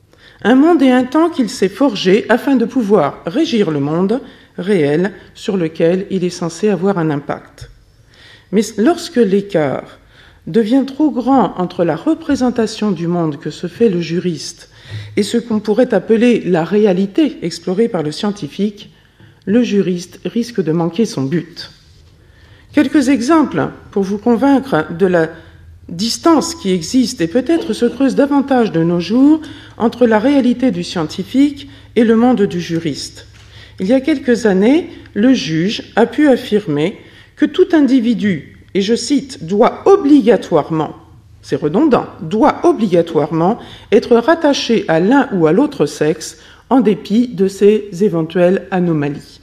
Speaker 3: Un monde et un temps qu'il s'est forgé afin de pouvoir régir le monde réel sur lequel il est censé avoir un impact. Mais lorsque l'écart devient trop grand entre la représentation du monde que se fait le juriste et ce qu'on pourrait appeler la réalité explorée par le scientifique, le juriste risque de manquer son but. Quelques exemples pour vous convaincre de la distance qui existe et peut-être se creuse davantage de nos jours entre la réalité du scientifique et le monde du juriste. Il y a quelques années, le juge a pu affirmer que tout individu, et je cite, doit obligatoirement, c'est redondant, doit obligatoirement être rattaché à l'un ou à l'autre sexe en dépit de ses éventuelles anomalies.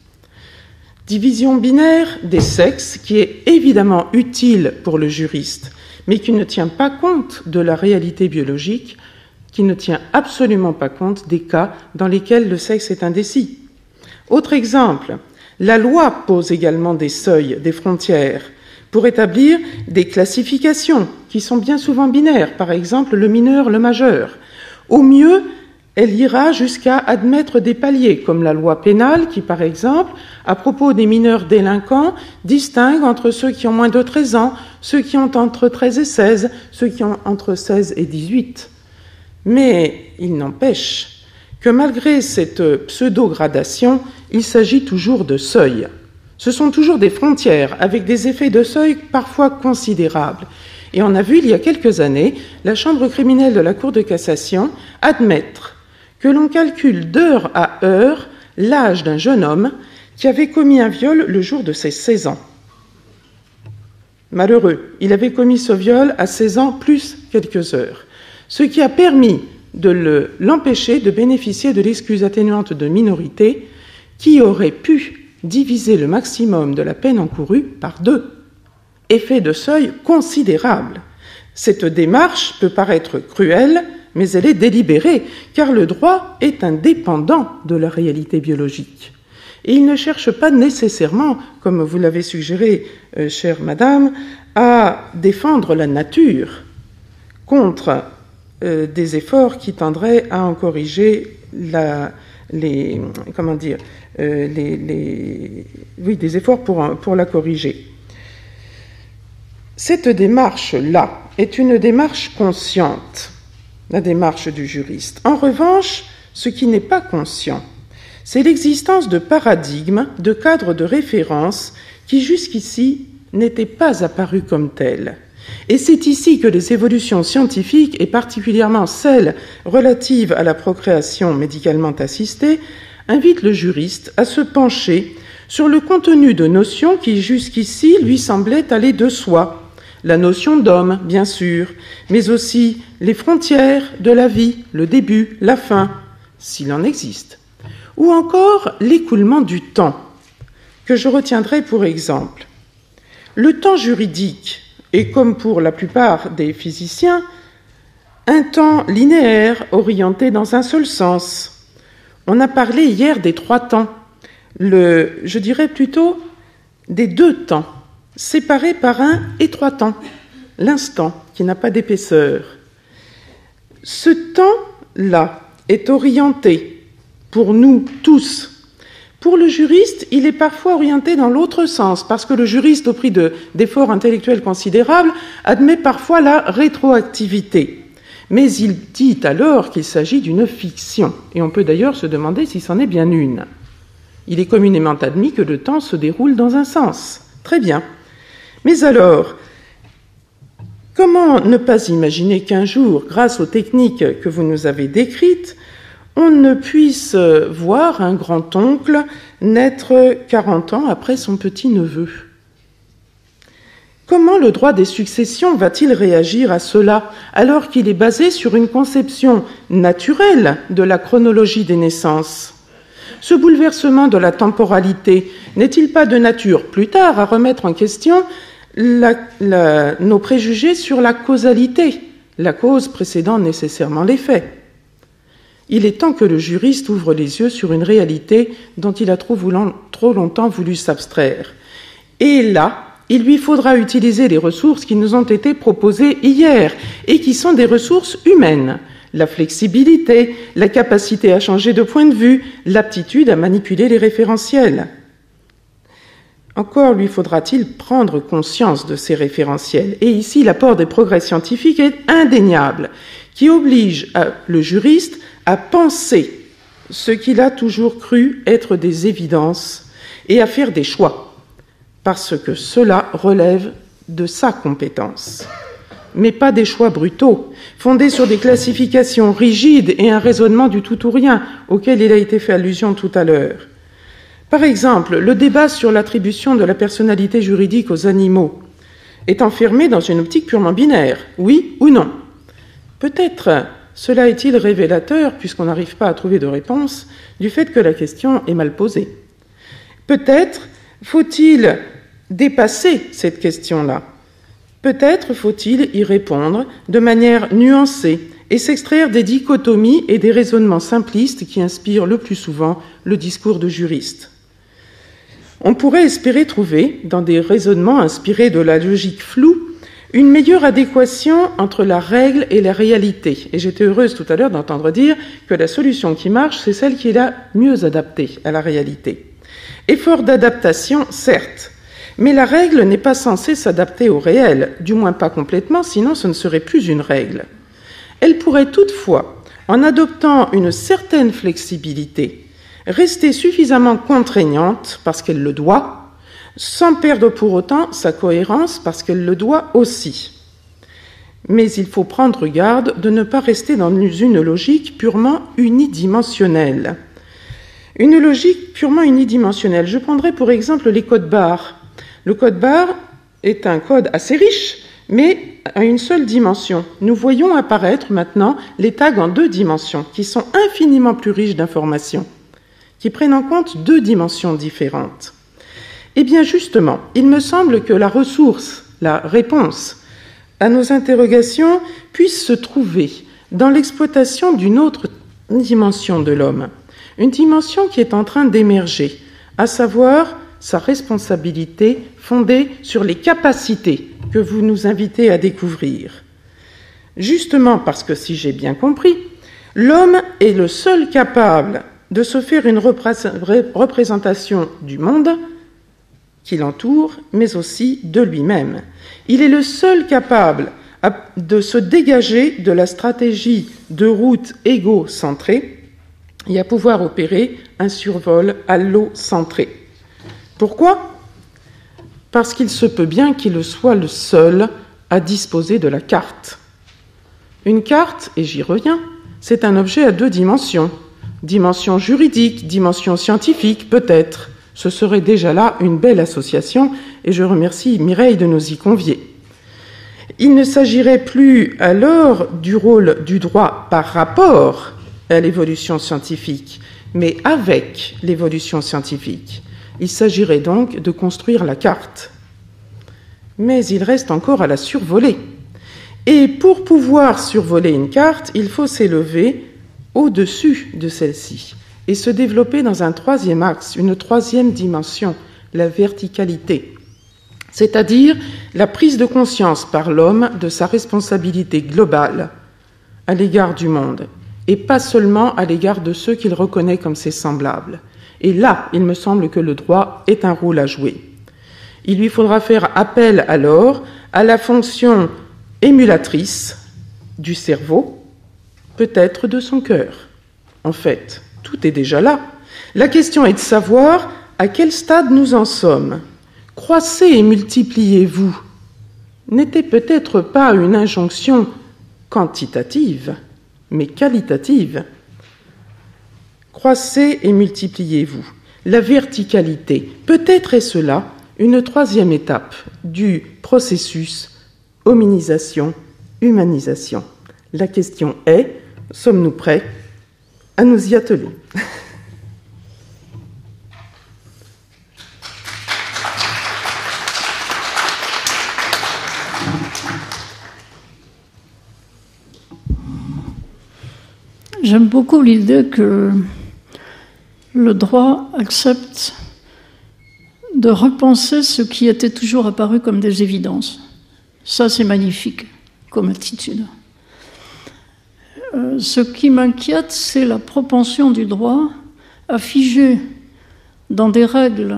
Speaker 3: Division binaire des sexes qui est évidemment utile pour le juriste, mais qui ne tient pas compte de la réalité biologique, qui ne tient absolument pas compte des cas dans lesquels le sexe est indécis. Autre exemple, la loi pose également des seuils, des frontières, pour établir des classifications qui sont bien souvent binaires, par exemple le mineur, le majeur. Au mieux, elle ira jusqu'à admettre des paliers, comme la loi pénale qui, par exemple, à propos des mineurs délinquants, distingue entre ceux qui ont moins de 13 ans, ceux qui ont entre 13 et 16, ceux qui ont entre 16 et 18. Mais il n'empêche que malgré cette pseudo-gradation, il s'agit toujours de seuils. Ce sont toujours des frontières, avec des effets de seuil parfois considérables. Et on a vu il y a quelques années la Chambre criminelle de la Cour de cassation admettre que l'on calcule d'heure à heure l'âge d'un jeune homme qui avait commis un viol le jour de ses 16 ans. Malheureux, il avait commis ce viol à 16 ans plus quelques heures. Ce qui a permis de l'empêcher de bénéficier de l'excuse atténuante de minorité qui aurait pu diviser le maximum de la peine encourue par 2. Effet de seuil considérable. Cette démarche peut paraître cruelle, mais elle est délibérée, car le droit est indépendant de la réalité biologique. Et il ne cherche pas nécessairement, comme vous l'avez suggéré, chère madame, à défendre la nature contre des efforts qui tendraient à en corriger des efforts pour la corriger. Cette démarche-là est une démarche consciente, la démarche du juriste. En revanche, ce qui n'est pas conscient, c'est l'existence de paradigmes, de cadres de référence qui jusqu'ici n'étaient pas apparus comme tels. Et c'est ici que les évolutions scientifiques, et particulièrement celles relatives à la procréation médicalement assistée, invitent le juriste à se pencher sur le contenu de notions qui jusqu'ici lui semblaient aller de soi. La notion d'homme, bien sûr, mais aussi les frontières de la vie, le début, la fin, s'il en existe. Ou encore l'écoulement du temps, que je retiendrai pour exemple. Le temps juridique est, comme pour la plupart des physiciens, un temps linéaire orienté dans un seul sens. On a parlé hier des 3 temps, je dirais plutôt des 2 temps, séparés par un étroit temps, l'instant qui n'a pas d'épaisseur. Ce temps-là est orienté pour nous tous. Pour le juriste, il est parfois orienté dans l'autre sens, parce que le juriste, au prix d'efforts intellectuels considérables, admet parfois la rétroactivité. Mais il dit alors qu'il s'agit d'une fiction, et on peut d'ailleurs se demander si c'en est bien une. Il est communément admis que le temps se déroule dans un sens. Très bien. Mais alors, comment ne pas imaginer qu'un jour, grâce aux techniques que vous nous avez décrites, on ne puisse voir un grand-oncle naître 40 ans après son petit-neveu? Comment le droit des successions va-t-il réagir à cela, alors qu'il est basé sur une conception naturelle de la chronologie des naissances? Ce bouleversement de la temporalité n'est-il pas de nature, plus tard, à remettre en question nos préjugés sur la causalité, la cause précédant nécessairement les faits? Il est temps que le juriste ouvre les yeux sur une réalité dont il a trop longtemps voulu s'abstraire. Et là, il lui faudra utiliser les ressources qui nous ont été proposées hier et qui sont des ressources humaines. La flexibilité, la capacité à changer de point de vue, l'aptitude à manipuler les référentiels. Encore lui faudra-t-il prendre conscience de ces référentiels. Et ici, l'apport des progrès scientifiques est indéniable, qui oblige le juriste à penser ce qu'il a toujours cru être des évidences et à faire des choix, parce que cela relève de sa compétence. Mais pas des choix brutaux, fondés sur des classifications rigides et un raisonnement du tout ou rien, auquel il a été fait allusion tout à l'heure. Par exemple, le débat sur l'attribution de la personnalité juridique aux animaux est enfermé dans une optique purement binaire, oui ou non. Peut-être cela est-il révélateur, puisqu'on n'arrive pas à trouver de réponse, du fait que la question est mal posée. Peut-être faut-il dépasser cette question-là. Peut-être faut-il y répondre de manière nuancée et s'extraire des dichotomies et des raisonnements simplistes qui inspirent le plus souvent le discours de juriste. On pourrait espérer trouver, dans des raisonnements inspirés de la logique floue, une meilleure adéquation entre la règle et la réalité. Et j'étais heureuse tout à l'heure d'entendre dire que la solution qui marche, c'est celle qui est la mieux adaptée à la réalité. Effort d'adaptation, certes, mais la règle n'est pas censée s'adapter au réel, du moins pas complètement, sinon ce ne serait plus une règle. Elle pourrait toutefois, en adoptant une certaine flexibilité, rester suffisamment contraignante parce qu'elle le doit, sans perdre pour autant sa cohérence parce qu'elle le doit aussi. Mais il faut prendre garde de ne pas rester dans une logique purement unidimensionnelle. Une logique purement unidimensionnelle. Je prendrai pour exemple les codes barres. Le code barre est un code assez riche, mais à une seule dimension. Nous voyons apparaître maintenant les tags en 2 dimensions, qui sont infiniment plus riches d'informations, qui prennent en compte 2 dimensions différentes. Eh bien justement, il me semble que la ressource, la réponse à nos interrogations puisse se trouver dans l'exploitation d'une autre dimension de l'homme, une dimension qui est en train d'émerger, à savoir sa responsabilité fondée sur les capacités que vous nous invitez à découvrir. Justement parce que, si j'ai bien compris, l'homme est le seul capable de se faire une représentation du monde qui l'entoure, mais aussi de lui-même. Il est le seul capable de se dégager de la stratégie de route égocentrée et à pouvoir opérer un survol allocentré. Pourquoi ? Parce qu'il se peut bien qu'il soit le seul à disposer de la carte. Une carte, et j'y reviens, c'est un objet à 2 dimensions. Dimension juridique, dimension scientifique, peut-être. Ce serait déjà là une belle association, et je remercie Mireille de nous y convier. Il ne s'agirait plus alors du rôle du droit par rapport à l'évolution scientifique, mais avec l'évolution scientifique. Il s'agirait donc de construire la carte. Mais il reste encore à la survoler. Et pour pouvoir survoler une carte, il faut s'élever au-dessus de celle-ci et se développer dans un 3e axe, une 3e dimension, la verticalité, c'est-à-dire la prise de conscience par l'homme de sa responsabilité globale à l'égard du monde, et pas seulement à l'égard de ceux qu'il reconnaît comme ses semblables. Et là, il me semble que le droit est un rôle à jouer. Il lui faudra faire appel alors à la fonction émulatrice du cerveau, peut-être de son cœur. En fait, tout est déjà là. La question est de savoir à quel stade nous en sommes. Croissez et multipliez-vous n'était peut-être pas une injonction quantitative, mais qualitative. Croissez et multipliez-vous. La verticalité, peut-être est cela une 3e étape du processus hominisation, humanisation. La question est, sommes-nous prêts à nous y atteler ?
Speaker 1: J'aime beaucoup l'idée que le droit accepte de repenser ce qui était toujours apparu comme des évidences. Ça, c'est magnifique comme attitude. Ce qui m'inquiète, c'est la propension du droit à figer dans des règles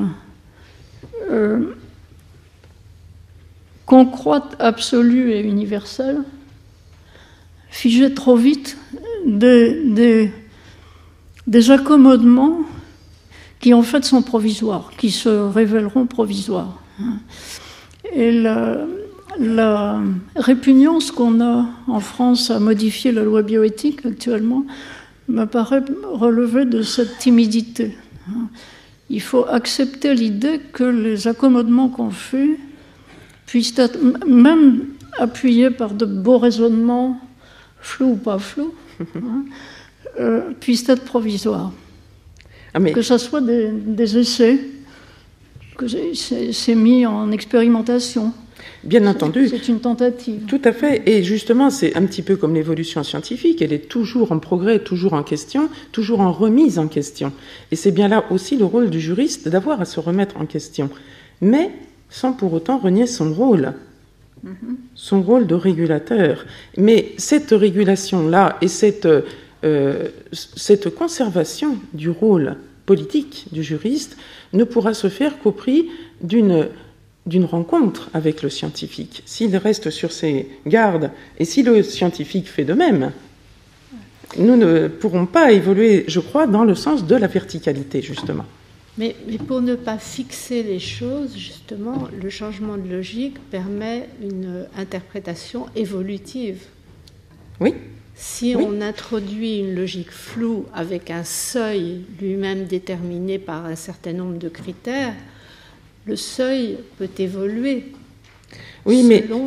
Speaker 1: qu'on croit absolues et universelles, figer trop vite des accommodements qui en fait sont provisoires, qui se révéleront provisoires. Et la répugnance qu'on a en France à modifier la loi bioéthique actuellement me paraît relever de cette timidité. Il faut accepter l'idée que les accommodements qu'on fait puissent être même appuyés par de beaux raisonnements, flous ou pas flous, puissent être provisoires. Que ce soit des essais, que c'est mis en expérimentation.
Speaker 3: Bien entendu.
Speaker 1: C'est une tentative.
Speaker 3: Tout à fait. Et justement, c'est un petit peu comme l'évolution scientifique. Elle est toujours en progrès, toujours en question, toujours en remise en question. Et c'est bien là aussi le rôle du juriste d'avoir à se remettre en question. Mais sans pour autant renier son rôle. Son rôle de régulateur. Mais cette régulation-là et cette conservation du rôle politique du juriste ne pourra se faire qu'au prix d'une rencontre avec le scientifique. S'il reste sur ses gardes et si le scientifique fait de même, nous ne pourrons pas évoluer, je crois, dans le sens de la verticalité, justement.
Speaker 2: Mais pour ne pas fixer les choses, justement, le changement de logique permet une interprétation évolutive.
Speaker 3: Oui.
Speaker 2: Si on introduit une logique floue avec un seuil lui-même déterminé par un certain nombre de critères, le seuil peut évoluer selon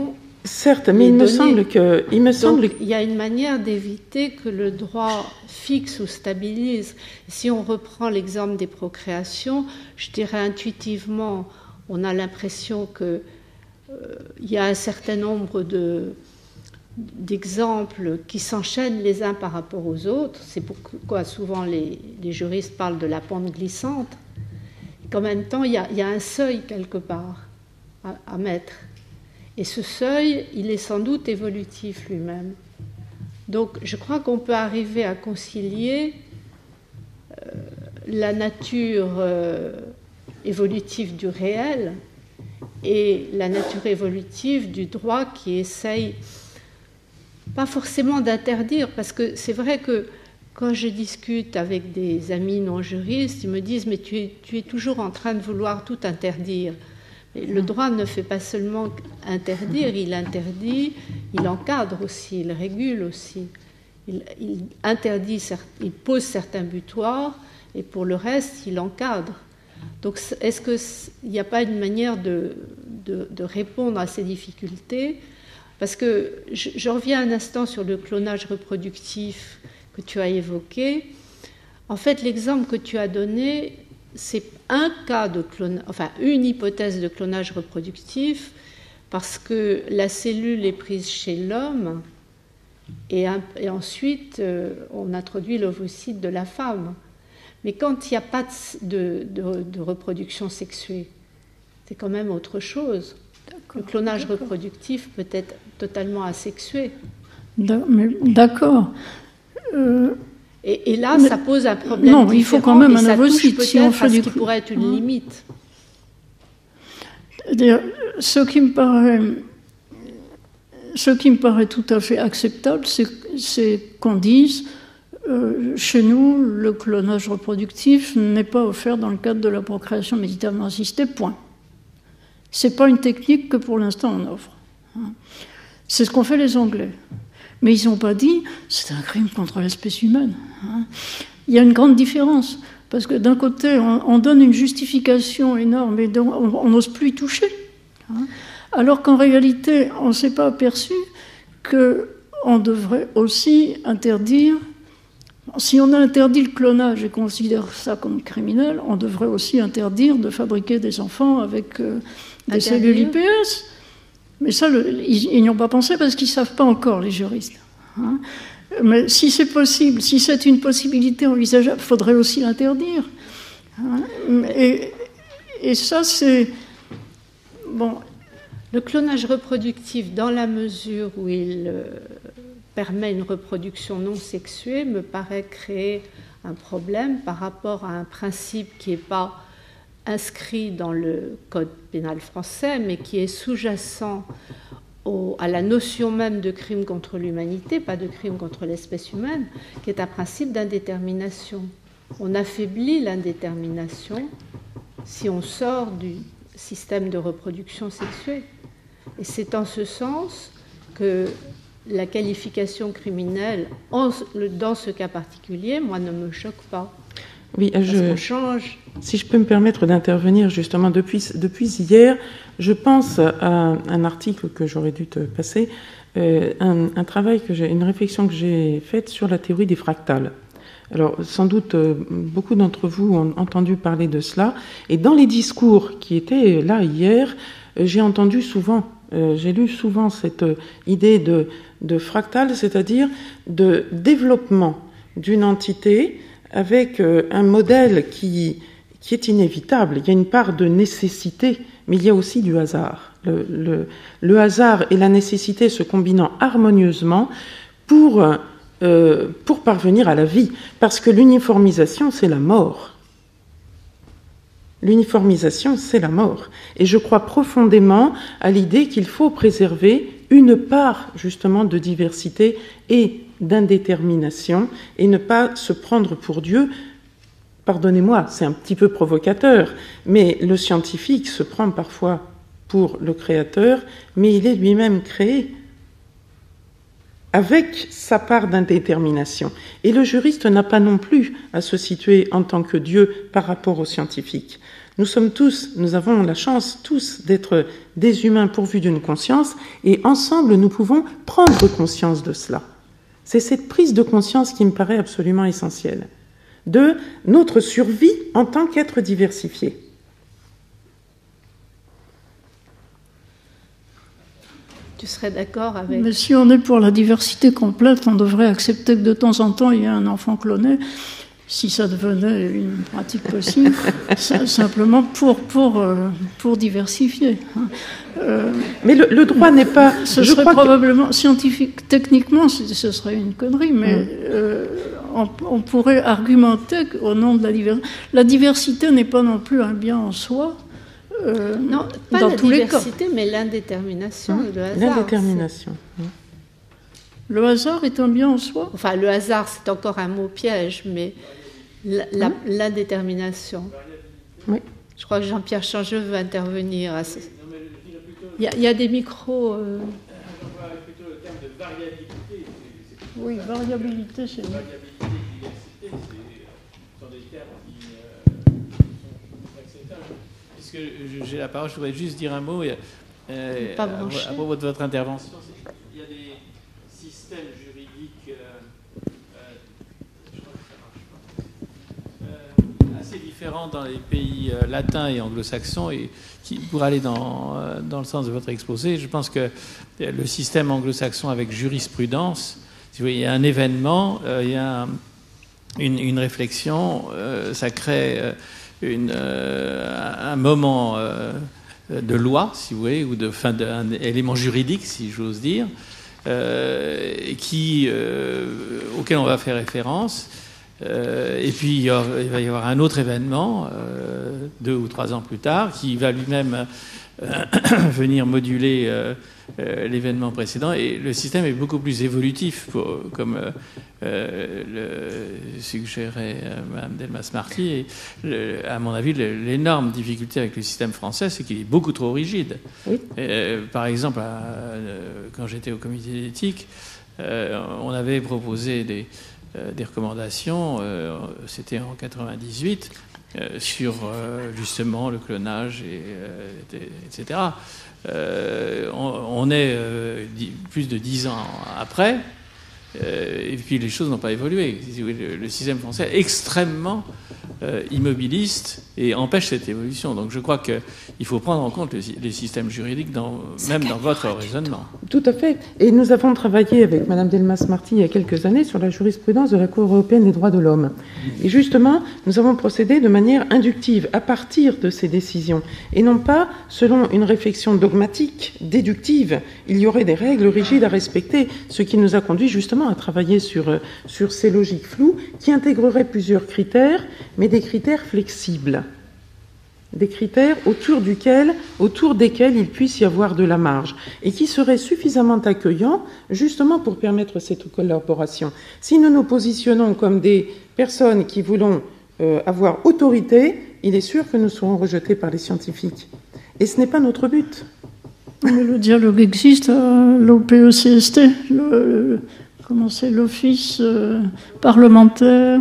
Speaker 3: Certes, mais il me semble
Speaker 2: il y a une manière d'éviter que le droit fixe ou stabilise. Si on reprend l'exemple des procréations, je dirais intuitivement, on a l'impression que il y a un certain nombre d'exemples qui s'enchaînent les uns par rapport aux autres. C'est pourquoi souvent les juristes parlent de la pente glissante. Et qu'en même temps, il y a un seuil quelque part à mettre. Et ce seuil, il est sans doute évolutif lui-même. Donc je crois qu'on peut arriver à concilier la nature évolutive du réel et la nature évolutive du droit qui essaye, pas forcément d'interdire, parce que c'est vrai que quand je discute avec des amis non-juristes, ils me disent « mais tu es toujours en train de vouloir tout interdire ». Le droit ne fait pas seulement interdire, il interdit, il encadre aussi, il régule aussi. Il interdit, il pose certains butoirs et pour le reste, il encadre. Donc est-ce qu'il n'y a pas une manière de répondre à ces difficultés? Parce que je reviens un instant sur le clonage reproductif que tu as évoqué. En fait, l'exemple que tu as donné, c'est un cas de clonage, enfin une hypothèse de clonage reproductif, parce que la cellule est prise chez l'homme et ensuite on introduit l'ovocyte de la femme. Mais quand il n'y a pas de reproduction sexuée, c'est quand même autre chose. Le clonage reproductif peut être totalement asexué.
Speaker 1: D'accord.
Speaker 2: Et là, ça pose un problème.
Speaker 1: Non, il faut quand même un ovocyte.
Speaker 2: Si on fait qui pourrait être une limite.
Speaker 1: Ce qui me paraît tout à fait acceptable, c'est qu'on dise chez nous, le clonage reproductif n'est pas offert dans le cadre de la procréation médicalement assistée, point. Ce n'est pas une technique que pour l'instant on offre. C'est ce qu'ont fait les Anglais. Mais ils n'ont pas dit c'est un crime contre l'espèce humaine. Il y a une grande différence. Parce que d'un côté, on donne une justification énorme et on n'ose plus y toucher. Alors qu'en réalité, on ne s'est pas aperçu qu'on devrait aussi interdire. Si on a interdit le clonage et considère ça comme criminel, on devrait aussi interdire de fabriquer des enfants avec des cellules iPS. Mais ça, ils n'y ont pas pensé parce qu'ils ne savent pas encore, les juristes. Mais si c'est possible, si c'est une possibilité envisageable, il faudrait aussi l'interdire. Et ça, c'est... Bon.
Speaker 2: Le clonage reproductif, dans la mesure où il permet une reproduction non sexuée, me paraît créer un problème par rapport à un principe qui n'est pas inscrit dans le Code pénal français, mais qui est sous-jacent à la notion même de crime contre l'humanité, pas de crime contre l'espèce humaine, qui est un principe d'indétermination. On affaiblit l'indétermination si on sort du système de reproduction sexuée. Et c'est en ce sens que la qualification criminelle, dans ce cas particulier, moi, ne me choque pas.
Speaker 3: Oui,
Speaker 2: qu'on change.
Speaker 3: Si je peux me permettre d'intervenir justement depuis hier, je pense à un article que j'aurais dû te passer, un travail une réflexion que j'ai faite sur la théorie des fractales. Alors, sans doute, beaucoup d'entre vous ont entendu parler de cela, et dans les discours qui étaient là hier, j'ai lu souvent cette idée de fractale, c'est-à-dire de développement d'une entité avec un modèle qui est inévitable. Il y a une part de nécessité, mais il y a aussi du hasard. Le hasard et la nécessité se combinant harmonieusement pour parvenir à la vie. Parce que l'uniformisation, c'est la mort. L'uniformisation, c'est la mort. Et je crois profondément à l'idée qu'il faut préserver une part, justement, de diversité et d'indétermination, et ne pas se prendre pour Dieu. Pardonnez-moi, c'est un petit peu provocateur, mais le scientifique se prend parfois pour le créateur, mais il est lui-même créé. avec sa part d'indétermination. Et le juriste n'a pas non plus à se situer en tant que Dieu par rapport aux scientifiques. Nous avons la chance tous d'être des humains pourvus d'une conscience, et ensemble nous pouvons prendre conscience de cela. C'est cette prise de conscience qui me paraît absolument essentielle, de notre survie en tant qu'être diversifié.
Speaker 2: Tu serais d'accord avec...
Speaker 1: Mais si on est pour la diversité complète, on devrait accepter que de temps en temps, il y ait un enfant cloné, si ça devenait une pratique possible, simplement pour diversifier.
Speaker 3: Mais le droit n'est pas...
Speaker 1: Ce serait probablement scientifique, techniquement, ce serait une connerie, mais on pourrait argumenter qu'au nom de la diversité n'est pas non plus un bien en soi.
Speaker 2: Non, pas
Speaker 1: dans
Speaker 2: la
Speaker 1: tous
Speaker 2: diversité, les cas. Mais l'indétermination, le hasard.
Speaker 3: L'indétermination.
Speaker 1: Le hasard est un bien en soi?
Speaker 2: Enfin, le hasard, c'est encore un mot piège, mais l'indétermination.
Speaker 3: Oui.
Speaker 2: Je crois que Jean-Pierre Changeux veut intervenir. Il y a des micros...
Speaker 4: J'emploie plutôt le terme de variabilité.
Speaker 1: Oui, variabilité, c'est...
Speaker 4: Variabilité et diversité, ce sont des termes qui sont acceptables. Puisque j'ai la parole, je voudrais juste dire un mot à propos de votre intervention. Il y a des systèmes juridiques assez différents dans les pays latins et anglo-saxons, et qui, pour aller dans le sens de votre exposé, je pense que le système anglo-saxon avec jurisprudence, si vous voyez, il y a un événement, il y a une réflexion, ça crée un moment de loi, si vous voulez, ou d'un élément juridique, si j'ose dire, auquel on va faire référence. Et puis il va y avoir un autre événement 2 ou 3 ans plus tard qui va lui-même venir moduler l'événement précédent, et le système est beaucoup plus évolutif, comme le suggérait Mme Delmas-Marty. Et à mon avis, l'énorme difficulté avec le système français, c'est qu'il est beaucoup trop rigide. Oui. Par exemple, quand j'étais au comité d'éthique, on avait proposé des recommandations, c'était en 98, sur justement le clonage, etc. On est plus de 10 ans après, et puis les choses n'ont pas évolué. Le système français est extrêmement immobiliste et empêche cette évolution. Donc je crois qu'il faut prendre en compte les systèmes juridiques, même dans votre raisonnement.
Speaker 3: Tout à fait. Et nous avons travaillé avec Mme Delmas-Marty il y a quelques années sur la jurisprudence de la Cour européenne des droits de l'homme. Et justement, nous avons procédé de manière inductive à partir de ces décisions, et non pas selon une réflexion dogmatique, déductive. Il y aurait des règles rigides à respecter, ce qui nous a conduit justement à travailler sur ces logiques floues qui intégreraient plusieurs critères, mais des critères flexibles. Des critères autour desquels il puisse y avoir de la marge, et qui seraient suffisamment accueillants justement pour permettre cette collaboration. Si nous nous positionnons comme des personnes qui voulons avoir autorité, il est sûr que nous serons rejetés par les scientifiques. Et ce n'est pas notre but.
Speaker 1: Mais le dialogue existe à l'OPECST, comment c'est, l'Office parlementaire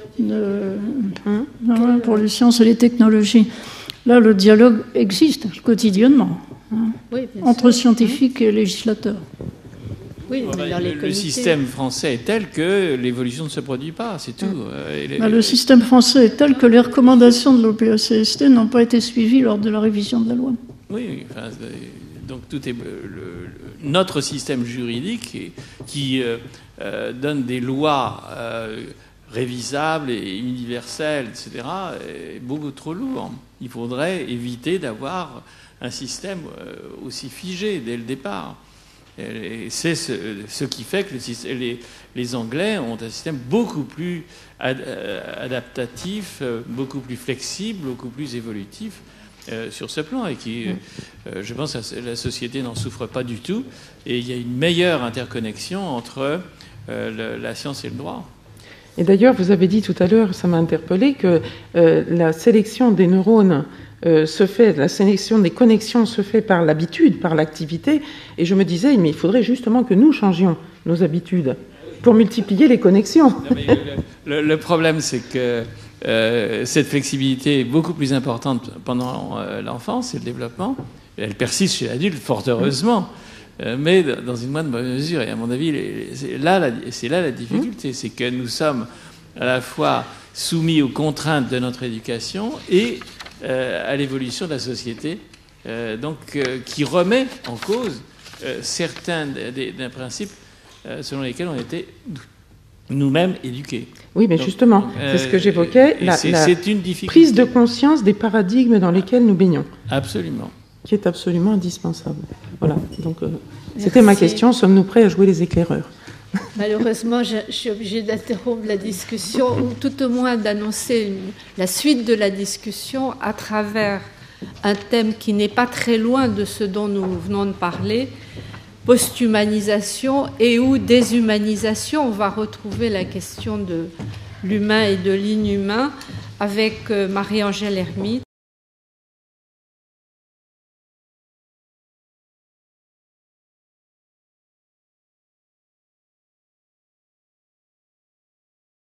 Speaker 1: pour les sciences et les technologies. Là, le dialogue existe quotidiennement, entre scientifiques et législateurs.
Speaker 2: Oui,
Speaker 4: le système français est tel que l'évolution ne se produit pas, c'est tout.
Speaker 1: Le système français est tel que les recommandations de l'OPECST n'ont pas été suivies lors de la révision de la loi.
Speaker 4: Oui, enfin, donc tout est notre système juridique qui donne des lois révisables et universelles, etc., est beaucoup trop lourd. Il faudrait éviter d'avoir un système aussi figé dès le départ. Et c'est ce qui fait que les Anglais ont un système beaucoup plus adaptatif, beaucoup plus flexible, beaucoup plus évolutif sur ce plan, et qui, je pense, la société n'en souffre pas du tout. Et il y a une meilleure interconnexion entre la science et le droit.
Speaker 3: Et d'ailleurs, vous avez dit tout à l'heure, ça m'a interpellé, que la sélection des neurones la sélection des connexions se fait par l'habitude, par l'activité. Et je me disais, mais il faudrait justement que nous changions nos habitudes pour multiplier les connexions.
Speaker 4: Non, mais le problème, c'est que cette flexibilité est beaucoup plus importante pendant l'enfance et le développement. Elle persiste chez l'adulte, fort heureusement, mais dans une moindre mesure. Et à mon avis, c'est là la difficulté, c'est que nous sommes à la fois soumis aux contraintes de notre éducation et à l'évolution de la société, qui remet en cause certains des principes selon lesquels on était nous-mêmes éduqués.
Speaker 3: Oui, mais justement, c'est ce que j'évoquais,
Speaker 4: c'est une difficulté.
Speaker 3: Prise de conscience des paradigmes dans lesquels nous baignons.
Speaker 4: Absolument.
Speaker 3: Qui est absolument indispensable. Voilà, donc c'était ma question, sommes-nous prêts à jouer les éclaireurs?
Speaker 2: Malheureusement, je suis obligée d'interrompre la discussion, ou tout au moins d'annoncer la suite de la discussion à travers un thème qui n'est pas très loin de ce dont nous venons de parler, post-humanisation et ou déshumanisation. On va retrouver la question de l'humain et de l'inhumain avec Marie-Angèle Hermite